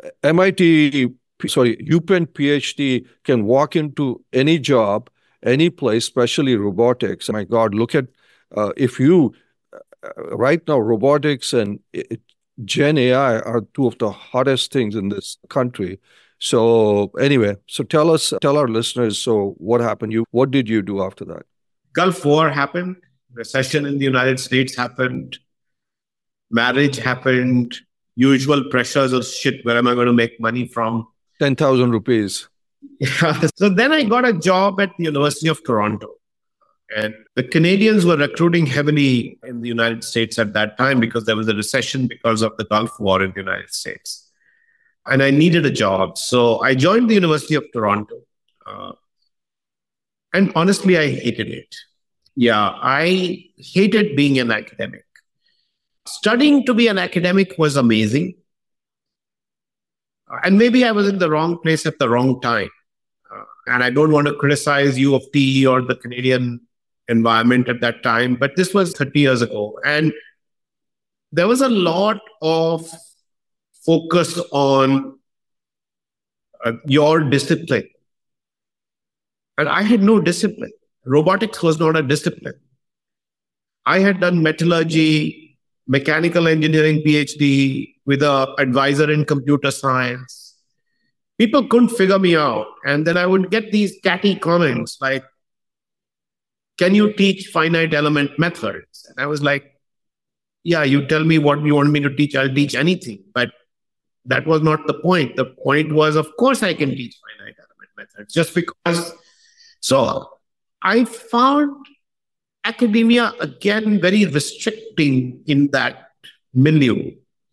UPenn PhD can walk into any job, any place, especially robotics. My God, look at if you right now, robotics and Gen AI are two of the hottest things in this country. So anyway, so tell our listeners, so what happened? What did you do after that? Gulf War happened, recession in the United States happened, marriage happened, usual pressures of shit, where am I going to make money from? 10,000 rupees. Yeah. So then I got a job at the University of Toronto. And the Canadians were recruiting heavily in the United States at that time because there was a recession because of the Gulf War in the United States. And I needed a job. So I joined the University of Toronto. And honestly, I hated it. Yeah, I hated being an academic. Studying to be an academic was amazing. And maybe I was in the wrong place at the wrong time. And I don't want to criticize U of T or the Canadian environment at that time, but this was 30 years ago. And there was a lot of focus on your discipline. And I had no discipline. Robotics was not a discipline. I had done metallurgy, mechanical engineering PhD with an advisor in computer science. People couldn't figure me out. And then I would get these catty comments like, can you teach finite element methods? And I was like, yeah, you tell me what you want me to teach, I'll teach anything. But that was not the point. The point was, of course, I can teach finite element methods just because. So I found academia, again, very restricting in that milieu.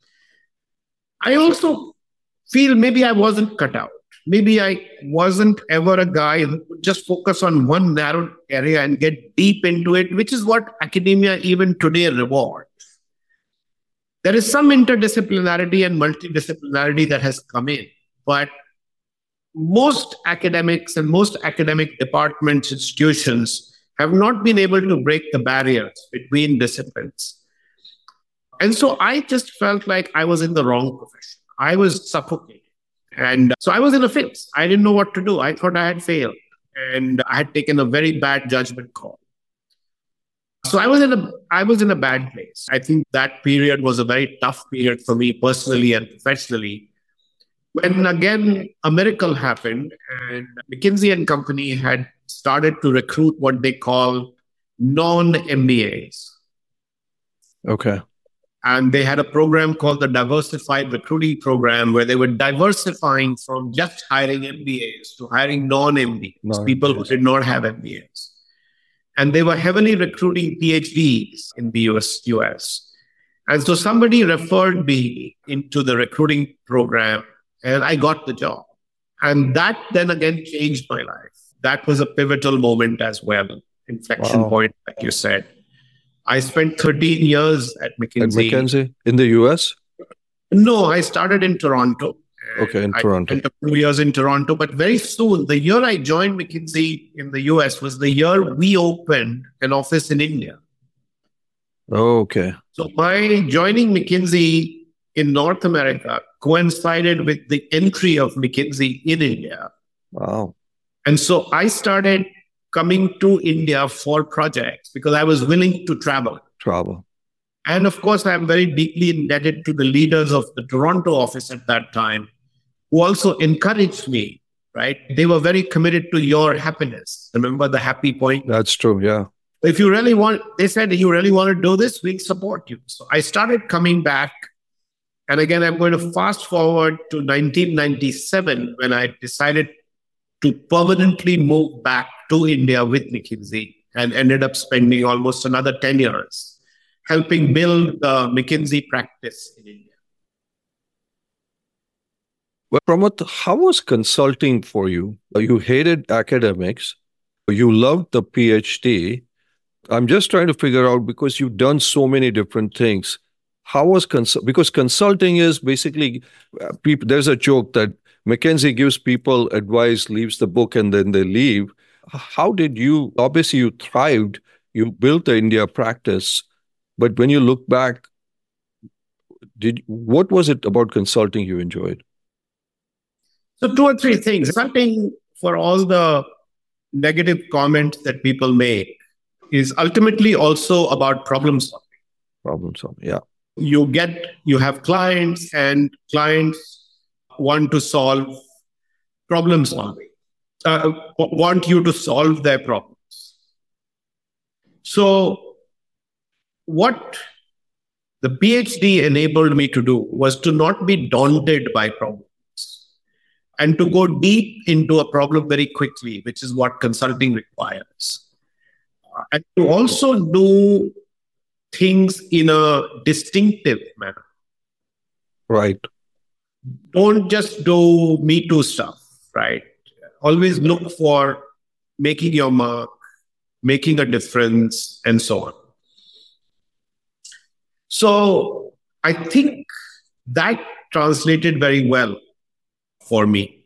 I also feel maybe I wasn't cut out. Maybe I wasn't ever a guy who could just focus on one narrow area and get deep into it, which is what academia even today rewards. There is some interdisciplinarity and multidisciplinarity that has come in, but most academics and most academic departments, institutions have not been able to break the barriers between disciplines. And so I just felt like I was in the wrong profession. I was suffocated. And so I was in a fix. I didn't know what to do. I thought I had failed. And I had taken a very bad judgment call. So I was in a bad place. I think that period was a very tough period for me personally and professionally. When again, a miracle happened and McKinsey and Company had started to recruit what they call non-MBAs. Okay. And they had a program called the Diversified Recruiting Program, where they were diversifying from just hiring MBAs to hiring non-MBAs, people who did not have MBAs. And they were heavily recruiting PhDs in the US. And so somebody referred me into the recruiting program and I got the job. And that then again changed my life. That was a pivotal moment as well, inflection point, like you said. I spent 13 years at McKinsey. At McKinsey in the US? No, I started in Toronto Okay, in I Toronto. spent a few years in Toronto, but very soon, the year I joined McKinsey in the US was the year we opened an office in India. Okay. So my joining McKinsey in North America coincided with the entry of McKinsey in India. Wow. And so I started coming to India for projects because I was willing to travel. Travel. And of course, I'm very deeply indebted to the leaders of the Toronto office at that time, who also encouraged me, right? They were very committed to your happiness. Remember the happy point? That's true. Yeah. If you really want, they said, you really want to do this, we'll support you. So I started coming back. And again, I'm going to fast forward to 1997 when I decided to permanently move back to India with McKinsey and ended up spending almost another 10 years helping build the McKinsey practice in India. Well, Pramod, how was consulting for you? You hated academics. You loved the PhD. I'm just trying to figure out because you've done so many different things. How was because consulting is basically people. There's a joke that McKinsey gives people advice, leaves the book, and then they leave. How did you? Obviously, you thrived. You built the India practice, but when you look back, what was it about consulting you enjoyed? So two or three things. Consulting, for all the negative comments that people make, is ultimately also about problem solving. Problem solving, yeah. You have clients, and clients want to solve problem solving, want you to solve their problems. So what the PhD enabled me to do was to not be daunted by problems and to go deep into a problem very quickly, which is what consulting requires. And to also do things in a distinctive manner. Right. Don't just do Me Too stuff, right? Always look for making your mark, making a difference, and so on. So I think that translated very well for me.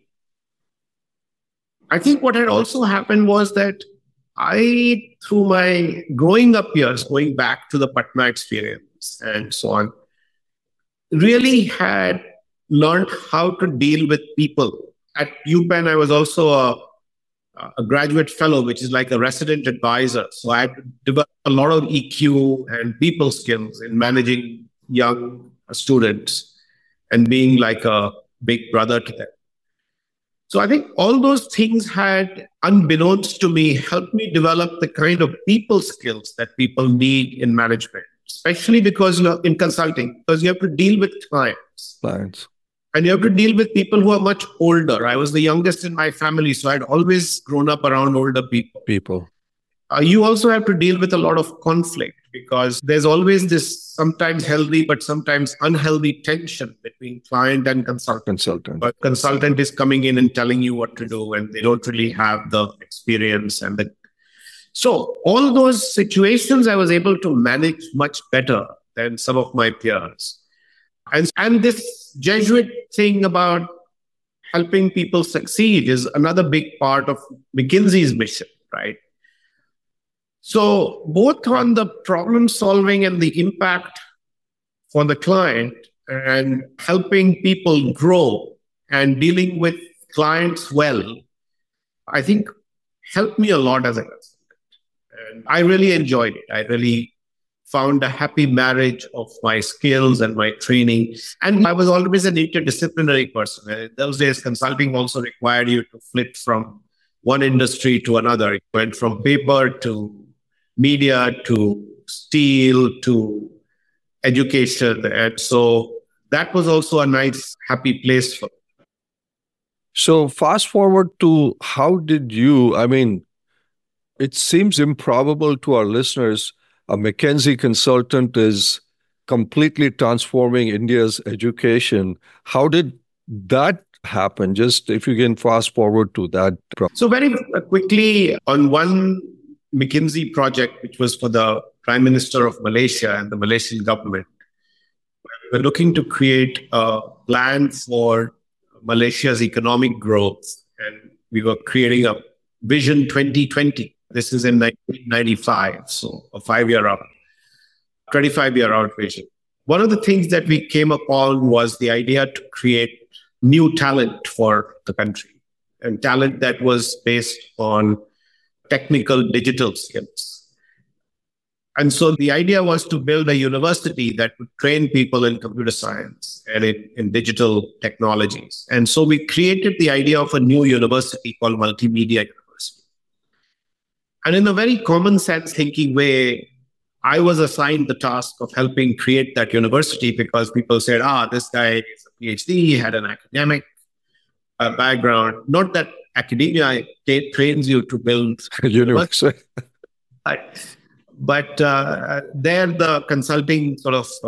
I think what had also happened was that I, through my growing up years, going back to the Patna experience and so on, really had learned how to deal with people. At UPenn, I was also a graduate fellow, which is like a resident advisor. So I had to develop a lot of EQ and people skills in managing young students and being like a big brother to them. So I think all those things had, unbeknownst to me, helped me develop the kind of people skills that people need in management, especially because you're in consulting, because you have to deal with clients. And you have to deal with people who are much older. I was the youngest in my family, so I'd always grown up around older people. You also have to deal with a lot of conflict because there's always this sometimes healthy but sometimes unhealthy tension between client and consultant. But consultant is coming in and telling you what to do, and they don't really have the experience and the. So all those situations I was able to manage much better than some of my peers. And this Jesuit thing about helping people succeed is another big part of McKinsey's mission, right? So both on the problem solving and the impact for the client and helping people grow and dealing with clients well, I think helped me a lot as a consultant. And I really enjoyed it. I really found a happy marriage of my skills and my training. And I was always an interdisciplinary person. In those days, consulting also required you to flip from one industry to another. It went from paper to media to steel to education. And so that was also a nice, happy place for me. So fast forward to how did you, it seems improbable to our listeners, a McKinsey consultant is completely transforming India's education. How did that happen? Just if you can fast forward to that. So very quickly, on one McKinsey project, which was for the Prime Minister of Malaysia and the Malaysian government, we were looking to create a plan for Malaysia's economic growth. And we were creating a Vision 2020. This is in 1995, so a 5-year out, 25-year out vision. One of the things that we came upon was the idea to create new talent for the country, and talent that was based on technical digital skills. And so the idea was to build a university that would train people in computer science and in digital technologies. And so we created the idea of a new university called Multimedia University. And in a very common sense thinking way, I was assigned the task of helping create that university because people said, this guy is a PhD, he had an academic background. Not that academia trains you to build university. But there the consulting sort of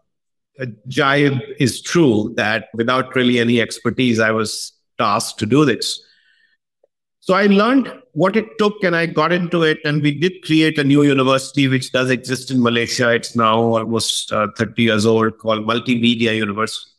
jibe is true that without really any expertise, I was tasked to do this. So I learned what it took and I got into it, and we did create a new university which does exist in Malaysia. It's now almost 30 years old, called Multimedia University.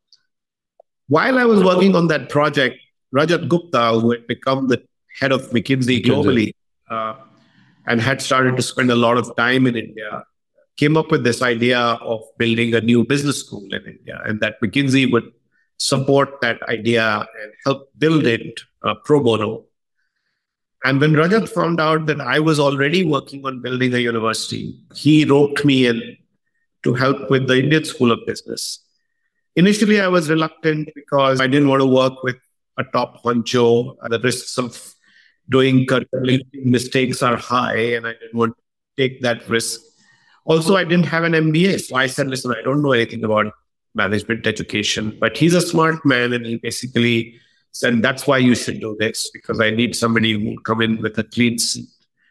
While I was working on that project, Rajat Gupta, who had become the head of McKinsey globally, and had started to spend a lot of time in India, came up with this idea of building a new business school in India, and that McKinsey would support that idea and help build it pro bono. And when Rajat found out that I was already working on building a university, he roped me in to help with the Indian School of Business. Initially, I was reluctant because I didn't want to work with a top honcho. The risks of doing mistakes are high, and I didn't want to take that risk. Also, I didn't have an MBA. So I said, listen, I don't know anything about management education, but he's a smart man. And he basically said, that's why you should do this, because I need somebody who will come in with a clean seat.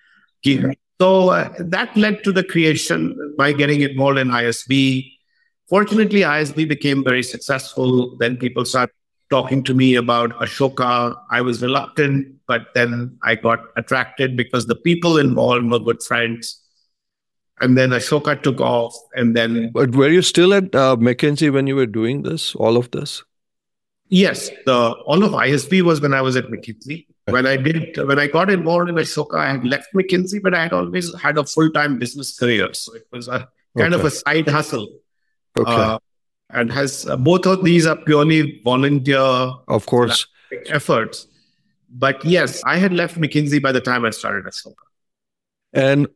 So that led to the creation, by getting involved in ISB. Fortunately, ISB became very successful. Then people started talking to me about Ashoka. I was reluctant, but then I got attracted because the people involved were good friends. And then Ashoka took off. And then... But were you still at McKinsey when you were doing this, all of this? Yes. All of ISB was when I was at McKinsey. When I got involved in Ashoka, I had left McKinsey, but I had always had a full-time business career. So it was a kind of a side hustle. Okay. And has both of these are purely volunteer, of course, efforts. But yes, I had left McKinsey by the time I started Ashoka. And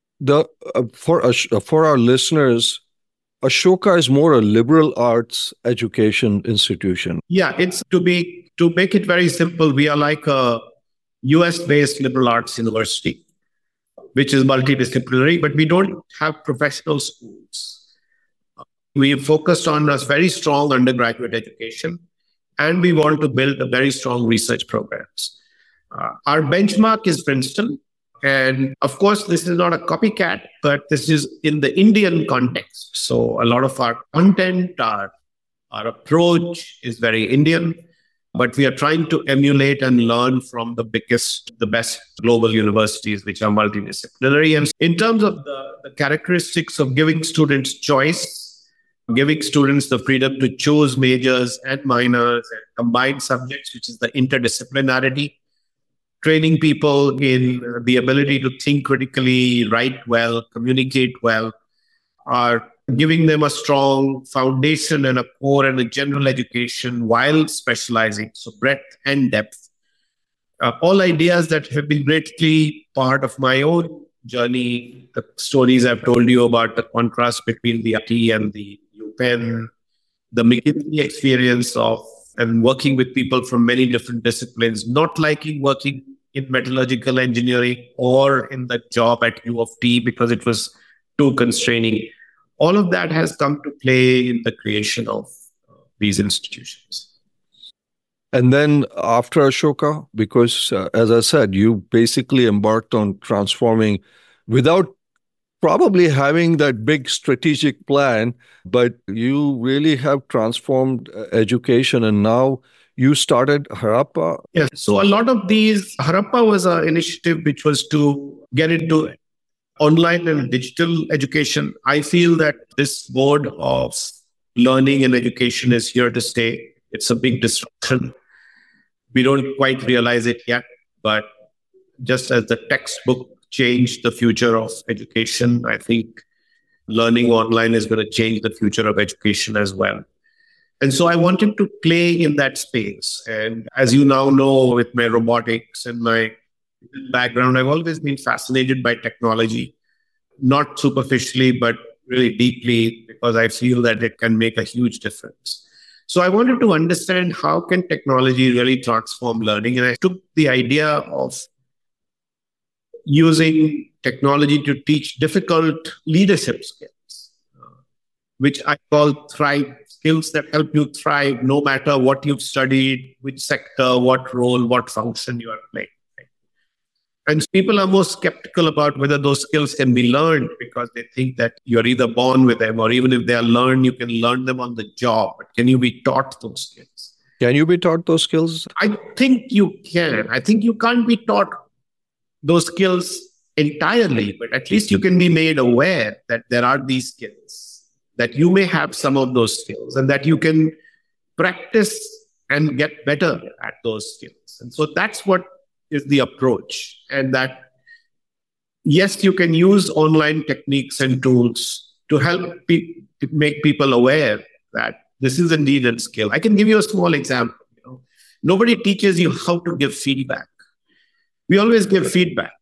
for our listeners, Ashoka is more a liberal arts education institution. Yeah, it's to make it very simple. We are like a US-based liberal arts university, which is multidisciplinary, but we don't have professional schools. We focused on a very strong undergraduate education, and we want to build a very strong research programs. Our benchmark is Princeton. And of course, this is not a copycat, but this is in the Indian context. So a lot of our content, our approach is very Indian, but we are trying to emulate and learn from the best global universities, which are multidisciplinary. And in terms of the characteristics of giving students choice, giving students the freedom to choose majors and minors and combined subjects, which is the interdisciplinarity, training people in the ability to think critically, write well, communicate well, are giving them a strong foundation and a core and a general education while specializing, so breadth and depth. All ideas that have been greatly part of my own journey, the stories I've told you about the contrast between the IT and the UPenn, the McKinsey experience and working with people from many different disciplines, not liking working in metallurgical engineering or in the job at U of T because it was too constraining. All of that has come to play in the creation of these institutions. And then after Ashoka, because as I said, you basically embarked on transforming without probably having that big strategic plan, but you really have transformed education, and now you started Harappa. Yes. So a lot of these, Harappa was an initiative which was to get into online and digital education. I feel that this mode of learning and education is here to stay. It's a big disruption. We don't quite realize it yet, but just as the textbook changed the future of education, I think learning online is going to change the future of education as well. And so I wanted to play in that space. And as you now know, with my robotics and my background, I've always been fascinated by technology, not superficially, but really deeply, because I feel that it can make a huge difference. So I wanted to understand how can technology really transform learning. And I took the idea of using technology to teach difficult leadership skills, which I call Thrive, skills that help you thrive no matter what you've studied, which sector, what role, what function you are playing. And people are more skeptical about whether those skills can be learned because they think that you're either born with them or even if they are learned, you can learn them on the job. But can you be taught those skills? Can you be taught those skills? I think you can. I think you can't be taught those skills entirely, but at least you can be made aware that there are these skills, that you may have some of those skills and that you can practice and get better at those skills. And so that's what is the approach. And that, yes, you can use online techniques and tools to help to make people aware that this is indeed a skill. I can give you a small example. Nobody teaches you how to give feedback. We always give feedback.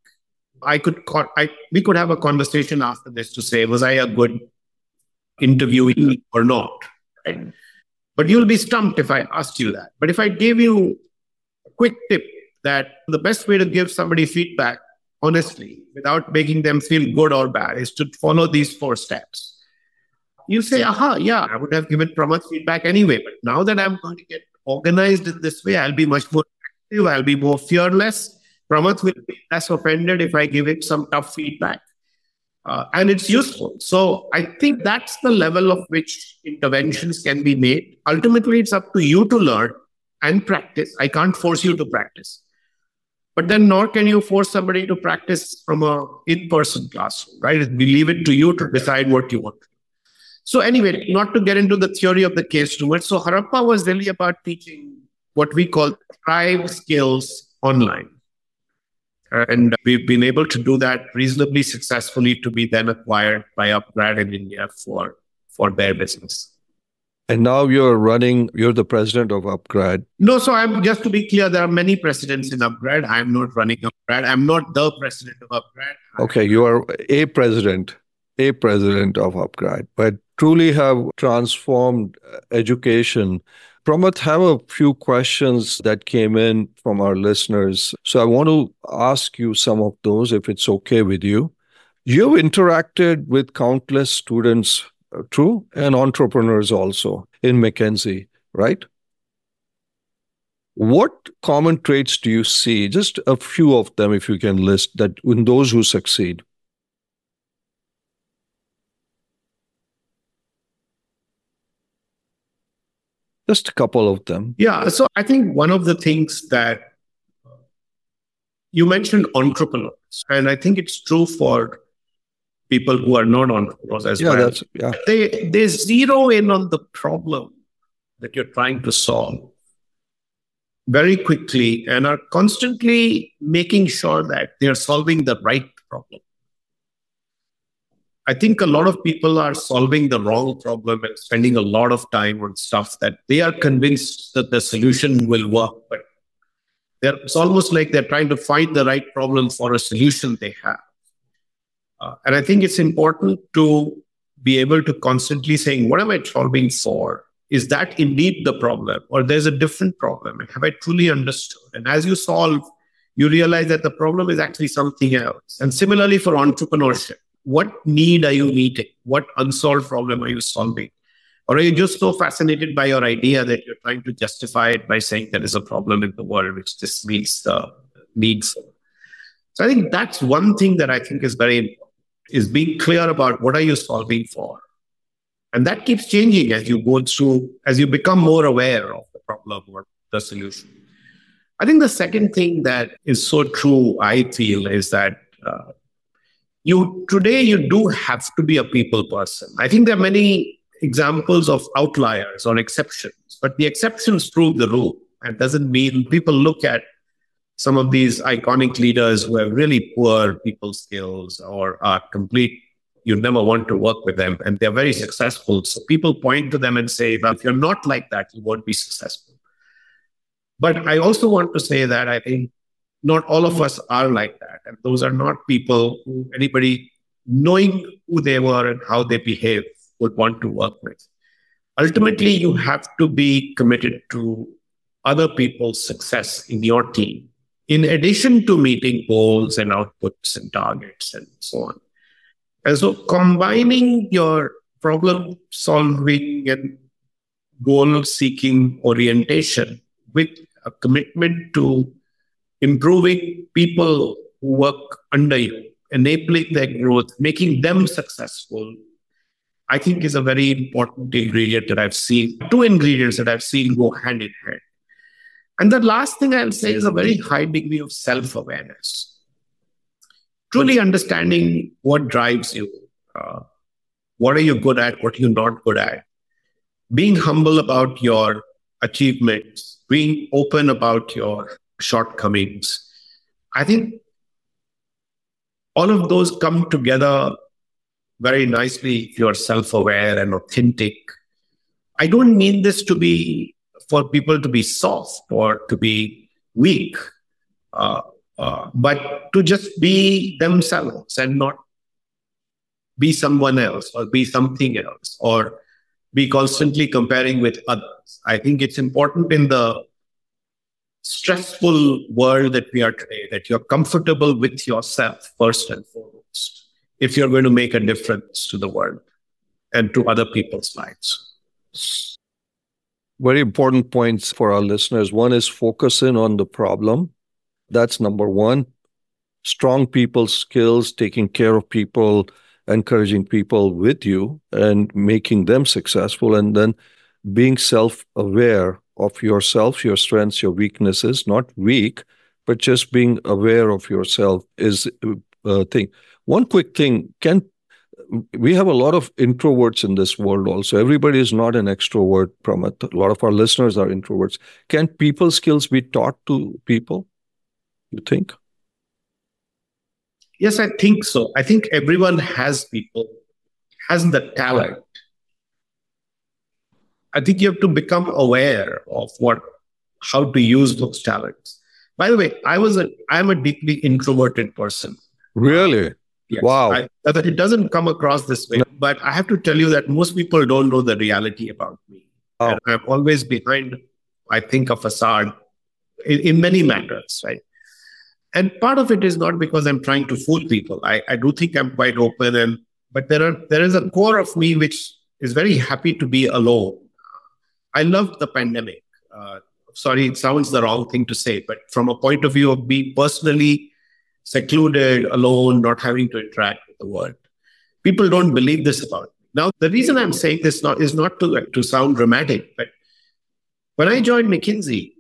We could have a conversation after this to say, was I a good interviewee or not? Right? But you'll be stumped if I asked you that. But if I gave you a quick tip that the best way to give somebody feedback, honestly, without making them feel good or bad, is to follow these 4 steps. You say, aha, yeah, I would have given Pramath feedback anyway. But now that I'm going to get organized in this way, I'll be much more active, I'll be more fearless. Pramath will be less offended if I give him some tough feedback. And it's useful. So I think that's the level of which interventions can be made. Ultimately, it's up to you to learn and practice. I can't force you to practice. But then nor can you force somebody to practice from an in-person classroom, right? We leave it to you to decide what you want. So anyway, not to get into the theory of the case too much. So Harappa was really about teaching what we call Thrive skills online. And we've been able to do that reasonably successfully to be then acquired by Upgrad in India for their business. And now you're the president of Upgrad. No, so just to be clear, there are many presidents in Upgrad. I'm not running Upgrad. I'm not the president of Upgrad. Okay, you are a president of Upgrad, but truly have transformed education. Pramath, have a few questions that came in from our listeners. So I want to ask you some of those, if it's okay with you. You've interacted with countless students, true, and entrepreneurs also in McKinsey, right? What common traits do you see? Just a few of them, if you can list, that in those who succeed. Just a couple of them. Yeah. So I think one of the things that you mentioned entrepreneurs, and I think it's true for people who are not entrepreneurs as well. They zero in on the problem that you're trying to solve very quickly and are constantly making sure that they're solving the right problem. I think a lot of people are solving the wrong problem and spending a lot of time on stuff that they are convinced that the solution will work, but it's almost like they're trying to find the right problem for a solution they have. And I think it's important to be able to constantly saying, what am I solving for? Is that indeed the problem? Or there's a different problem? Have I truly understood? And as you solve, you realize that the problem is actually something else. And similarly for entrepreneurship, what need are you meeting? What unsolved problem are you solving? Or are you just so fascinated by your idea that you're trying to justify it by saying there is a problem in the world which just meets the needs? So I think that's one thing that I think is very important, is being clear about what are you solving for. And that keeps changing as you go through, as you become more aware of the problem or the solution. I think the second thing that is so true, I feel, is that today you do have to be a people person. I think there are many examples of outliers or exceptions, but the exceptions prove the rule. And doesn't mean people look at some of these iconic leaders who have really poor people skills or are complete, you never want to work with them, and they're very successful. So people point to them and say, well, if you're not like that, you won't be successful. But I also want to say that I think not all of us are like that. And those are not people who anybody, knowing who they were and how they behave, would want to work with. Ultimately, you have to be committed to other people's success in your team, in addition to meeting goals and outputs and targets and so on. And so combining your problem solving and goal seeking orientation with a commitment to improving people who work under you, enabling their growth, making them successful, I think is a very important ingredient that I've seen. Two ingredients that I've seen go hand in hand. And the last thing I'll say is a very high degree of self-awareness. Truly understanding what drives you, what are you good at, what are you not good at, being humble about your achievements, being open about your shortcomings. I think all of those come together very nicely if you're self-aware and authentic. I don't mean this to be for people to be soft or to be weak, but to just be themselves and not be someone else or be something else or be constantly comparing with others. I think it's important in the stressful world that we are today that you're comfortable with yourself first and foremost if you're going to make a difference to the world and to other people's lives. Very important points for our listeners. One is focusing on the problem. That's number one. Strong people skills, taking care of people, encouraging people with you and making them successful. And then being self-aware of yourself, your strengths, your weaknesses, not weak, but just being aware of yourself is a thing. One quick thing, we have a lot of introverts in this world also. Everybody is not an extrovert, Pramit. A lot of our listeners are introverts. Can people skills be taught to people, you think? Yes, I think so. I think everyone has the talent. I think you have to become aware of how to use those talents. By the way, I'm a deeply introverted person. Really? Yes. Wow. It doesn't come across this way, but I have to tell you that most people don't know the reality about me. Oh. And I'm always behind, I think, a facade in many matters, right? And part of it is not because I'm trying to fool people. I do think I'm quite open, but there is a core of me which is very happy to be alone. I loved the pandemic. Sorry, it sounds the wrong thing to say, but from a point of view of being personally secluded, alone, not having to interact with the world. People don't believe this about me. Now, the reason I'm saying this is not to sound dramatic, but when I joined McKinsey,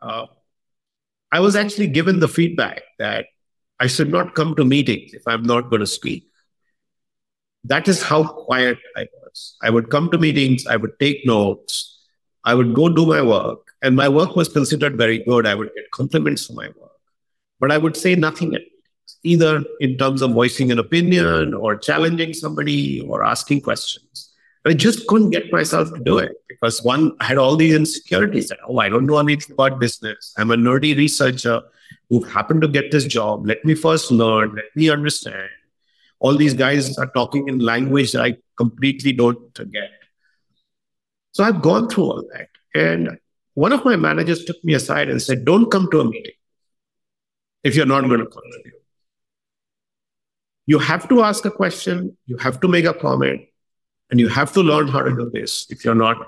I was actually given the feedback that I should not come to meetings if I'm not going to speak. That is how quiet I was. I would come to meetings, I would take notes, I would go do my work, and my work was considered very good. I would get compliments for my work, but I would say nothing at meetings, either in terms of voicing an opinion or challenging somebody or asking questions. I just couldn't get myself to do it because one, I had all these insecurities that, I don't know anything about business. I'm a nerdy researcher who happened to get this job. Let me first learn. Let me understand. All these guys are talking in language that I completely don't get. So I've gone through all that. And one of my managers took me aside and said, don't come to a meeting if you're not going to contribute. You have to ask a question. You have to make a comment. And you have to learn how to do this if you're not.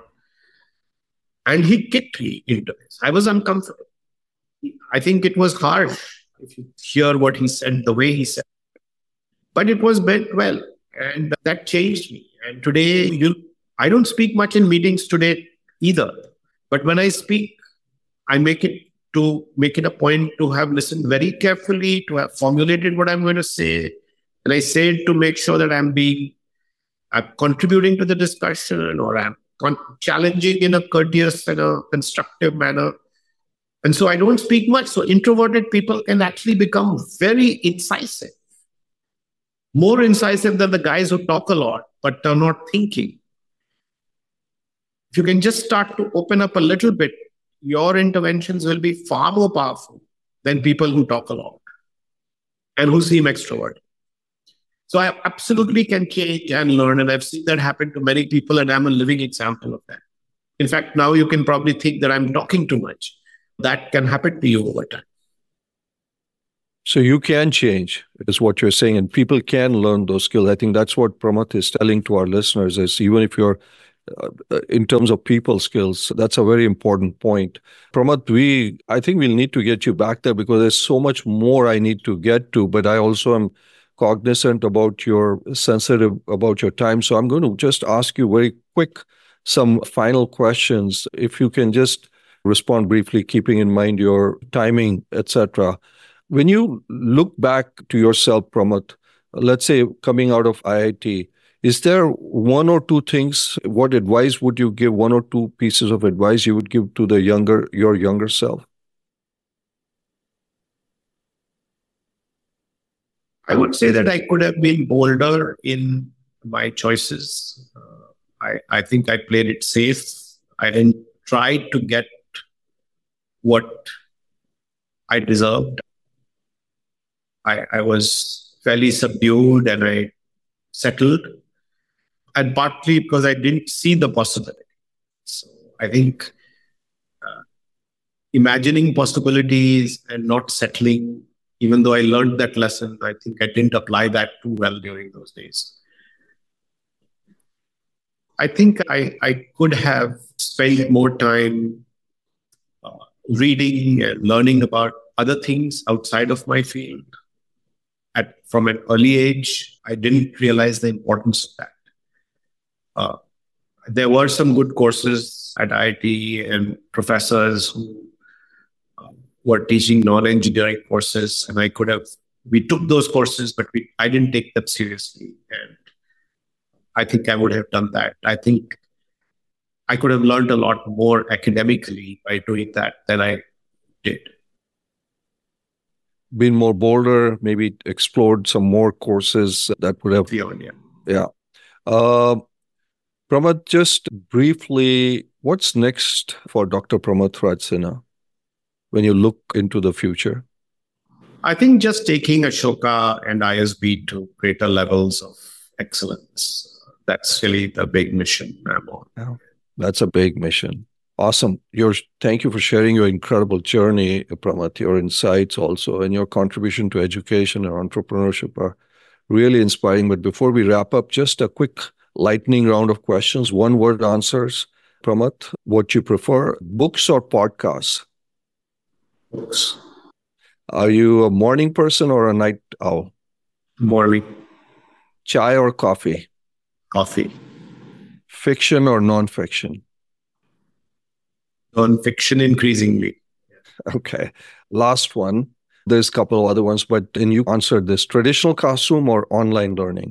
And he kicked me into this. I was uncomfortable. I think it was harsh if you hear what he said, the way he said it. But it was meant well. And that changed me. And today, I don't speak much in meetings today either. But when I speak, I make it a point to have listened very carefully, to have formulated what I'm going to say. And I say it to make sure that I'm I'm contributing to the discussion, or I'm challenging in a courteous and a constructive manner. And so I don't speak much. So introverted people can actually become very incisive, more incisive than the guys who talk a lot but are not thinking. If you can just start to open up a little bit, your interventions will be far more powerful than people who talk a lot and who seem extroverted. So I absolutely can change and learn. And I've seen that happen to many people, and I'm a living example of that. In fact, now you can probably think that I'm talking too much. That can happen to you over time. So you can change, is what you're saying, and people can learn those skills. I think that's what Pramath is telling to our listeners, is even if you're in terms of people skills, that's a very important point. Pramath, I think we'll need to get you back there because there's so much more I need to get to, but I also am cognizant about your sensitive about your time. So I'm going to just ask you very quick some final questions. If you can just respond briefly, keeping in mind your timing, etc. When you look back to yourself, Pramath, let's say coming out of IIT, is there one or two things, what advice would you give, one or two pieces of advice you would give to your younger self? I would say that I could have been bolder in my choices. I think I played it safe. I didn't try to get what I deserved. I was fairly subdued and I settled, and partly because I didn't see the possibility. So I think imagining possibilities and not settling, even though I learned that lesson, I think I didn't apply that too well during those days. I think I could have spent more time reading and learning about other things outside of my field. From an early age, I didn't realize the importance of that. There were some good courses at IIT and professors who were teaching non-engineering courses, and we took those courses, but I didn't take them seriously. And I think I would have done that. I think I could have learned a lot more academically by doing that than I did. Been more bolder, maybe explored some more courses that would have. Yeah. Pramath, just briefly, what's next for Dr. Pramath Raj Sinha when you look into the future? I think just taking Ashoka and ISB to greater levels of excellence. That's really the big mission I'm on. Yeah, that's a big mission. Awesome. Thank you for sharing your incredible journey, Pramath. Your insights also and your contribution to education and entrepreneurship are really inspiring. But before we wrap up, just a quick lightning round of questions, one-word answers. Pramath, what you prefer, books or podcasts? Books. Are you a morning person or a night owl? Morning. Chai or coffee? Coffee. Fiction or non-fiction? Non-fiction increasingly. Okay. Last one. There's a couple of other ones, but then you answered this. Traditional classroom or online learning?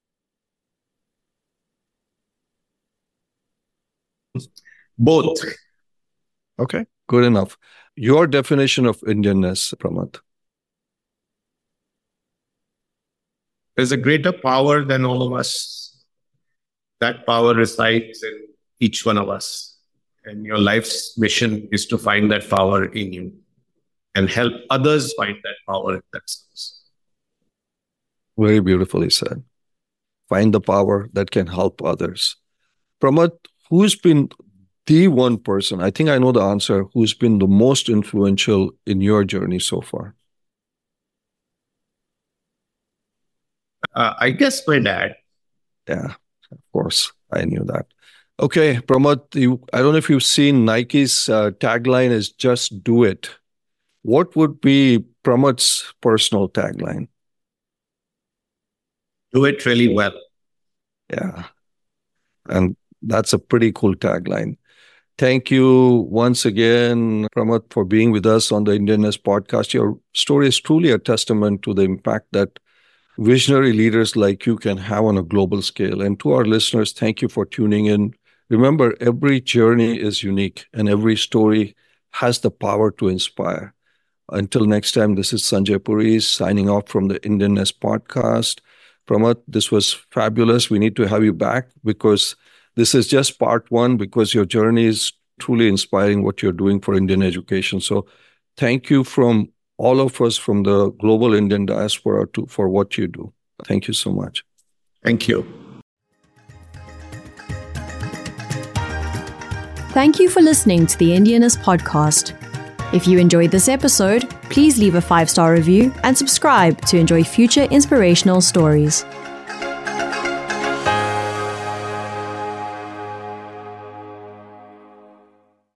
Both. Okay, good enough. Your definition of Indianness, Pramath? There's a greater power than all of us. That power resides in each one of us. And your life's mission is to find that power in you and help others find that power in themselves. Very beautifully said. Find the power that can help others. Pramath, who's been the one person, I think I know the answer, who's been the most influential in your journey so far? I guess my dad. Yeah, of course. I knew that. Okay, Pramath, I don't know if you've seen Nike's tagline is just do it. What would be Pramath's personal tagline? Do it really well. Yeah. And that's a pretty cool tagline. Thank you once again, Pramath, for being with us on the Indianness podcast. Your story is truly a testament to the impact that visionary leaders like you can have on a global scale. And to our listeners, thank you for tuning in. Remember, every journey is unique and every story has the power to inspire. Until next time, this is Sanjay Puri signing off from the Indianness podcast. Pramod, this was fabulous. We need to have you back because this is just part one, because your journey is truly inspiring what you're doing for Indian education. So thank you from all of us from the global Indian diaspora for what you do. Thank you so much. Thank you. Thank you for listening to the Indianness podcast. If you enjoyed this episode, please leave a 5-star review and subscribe to enjoy future inspirational stories.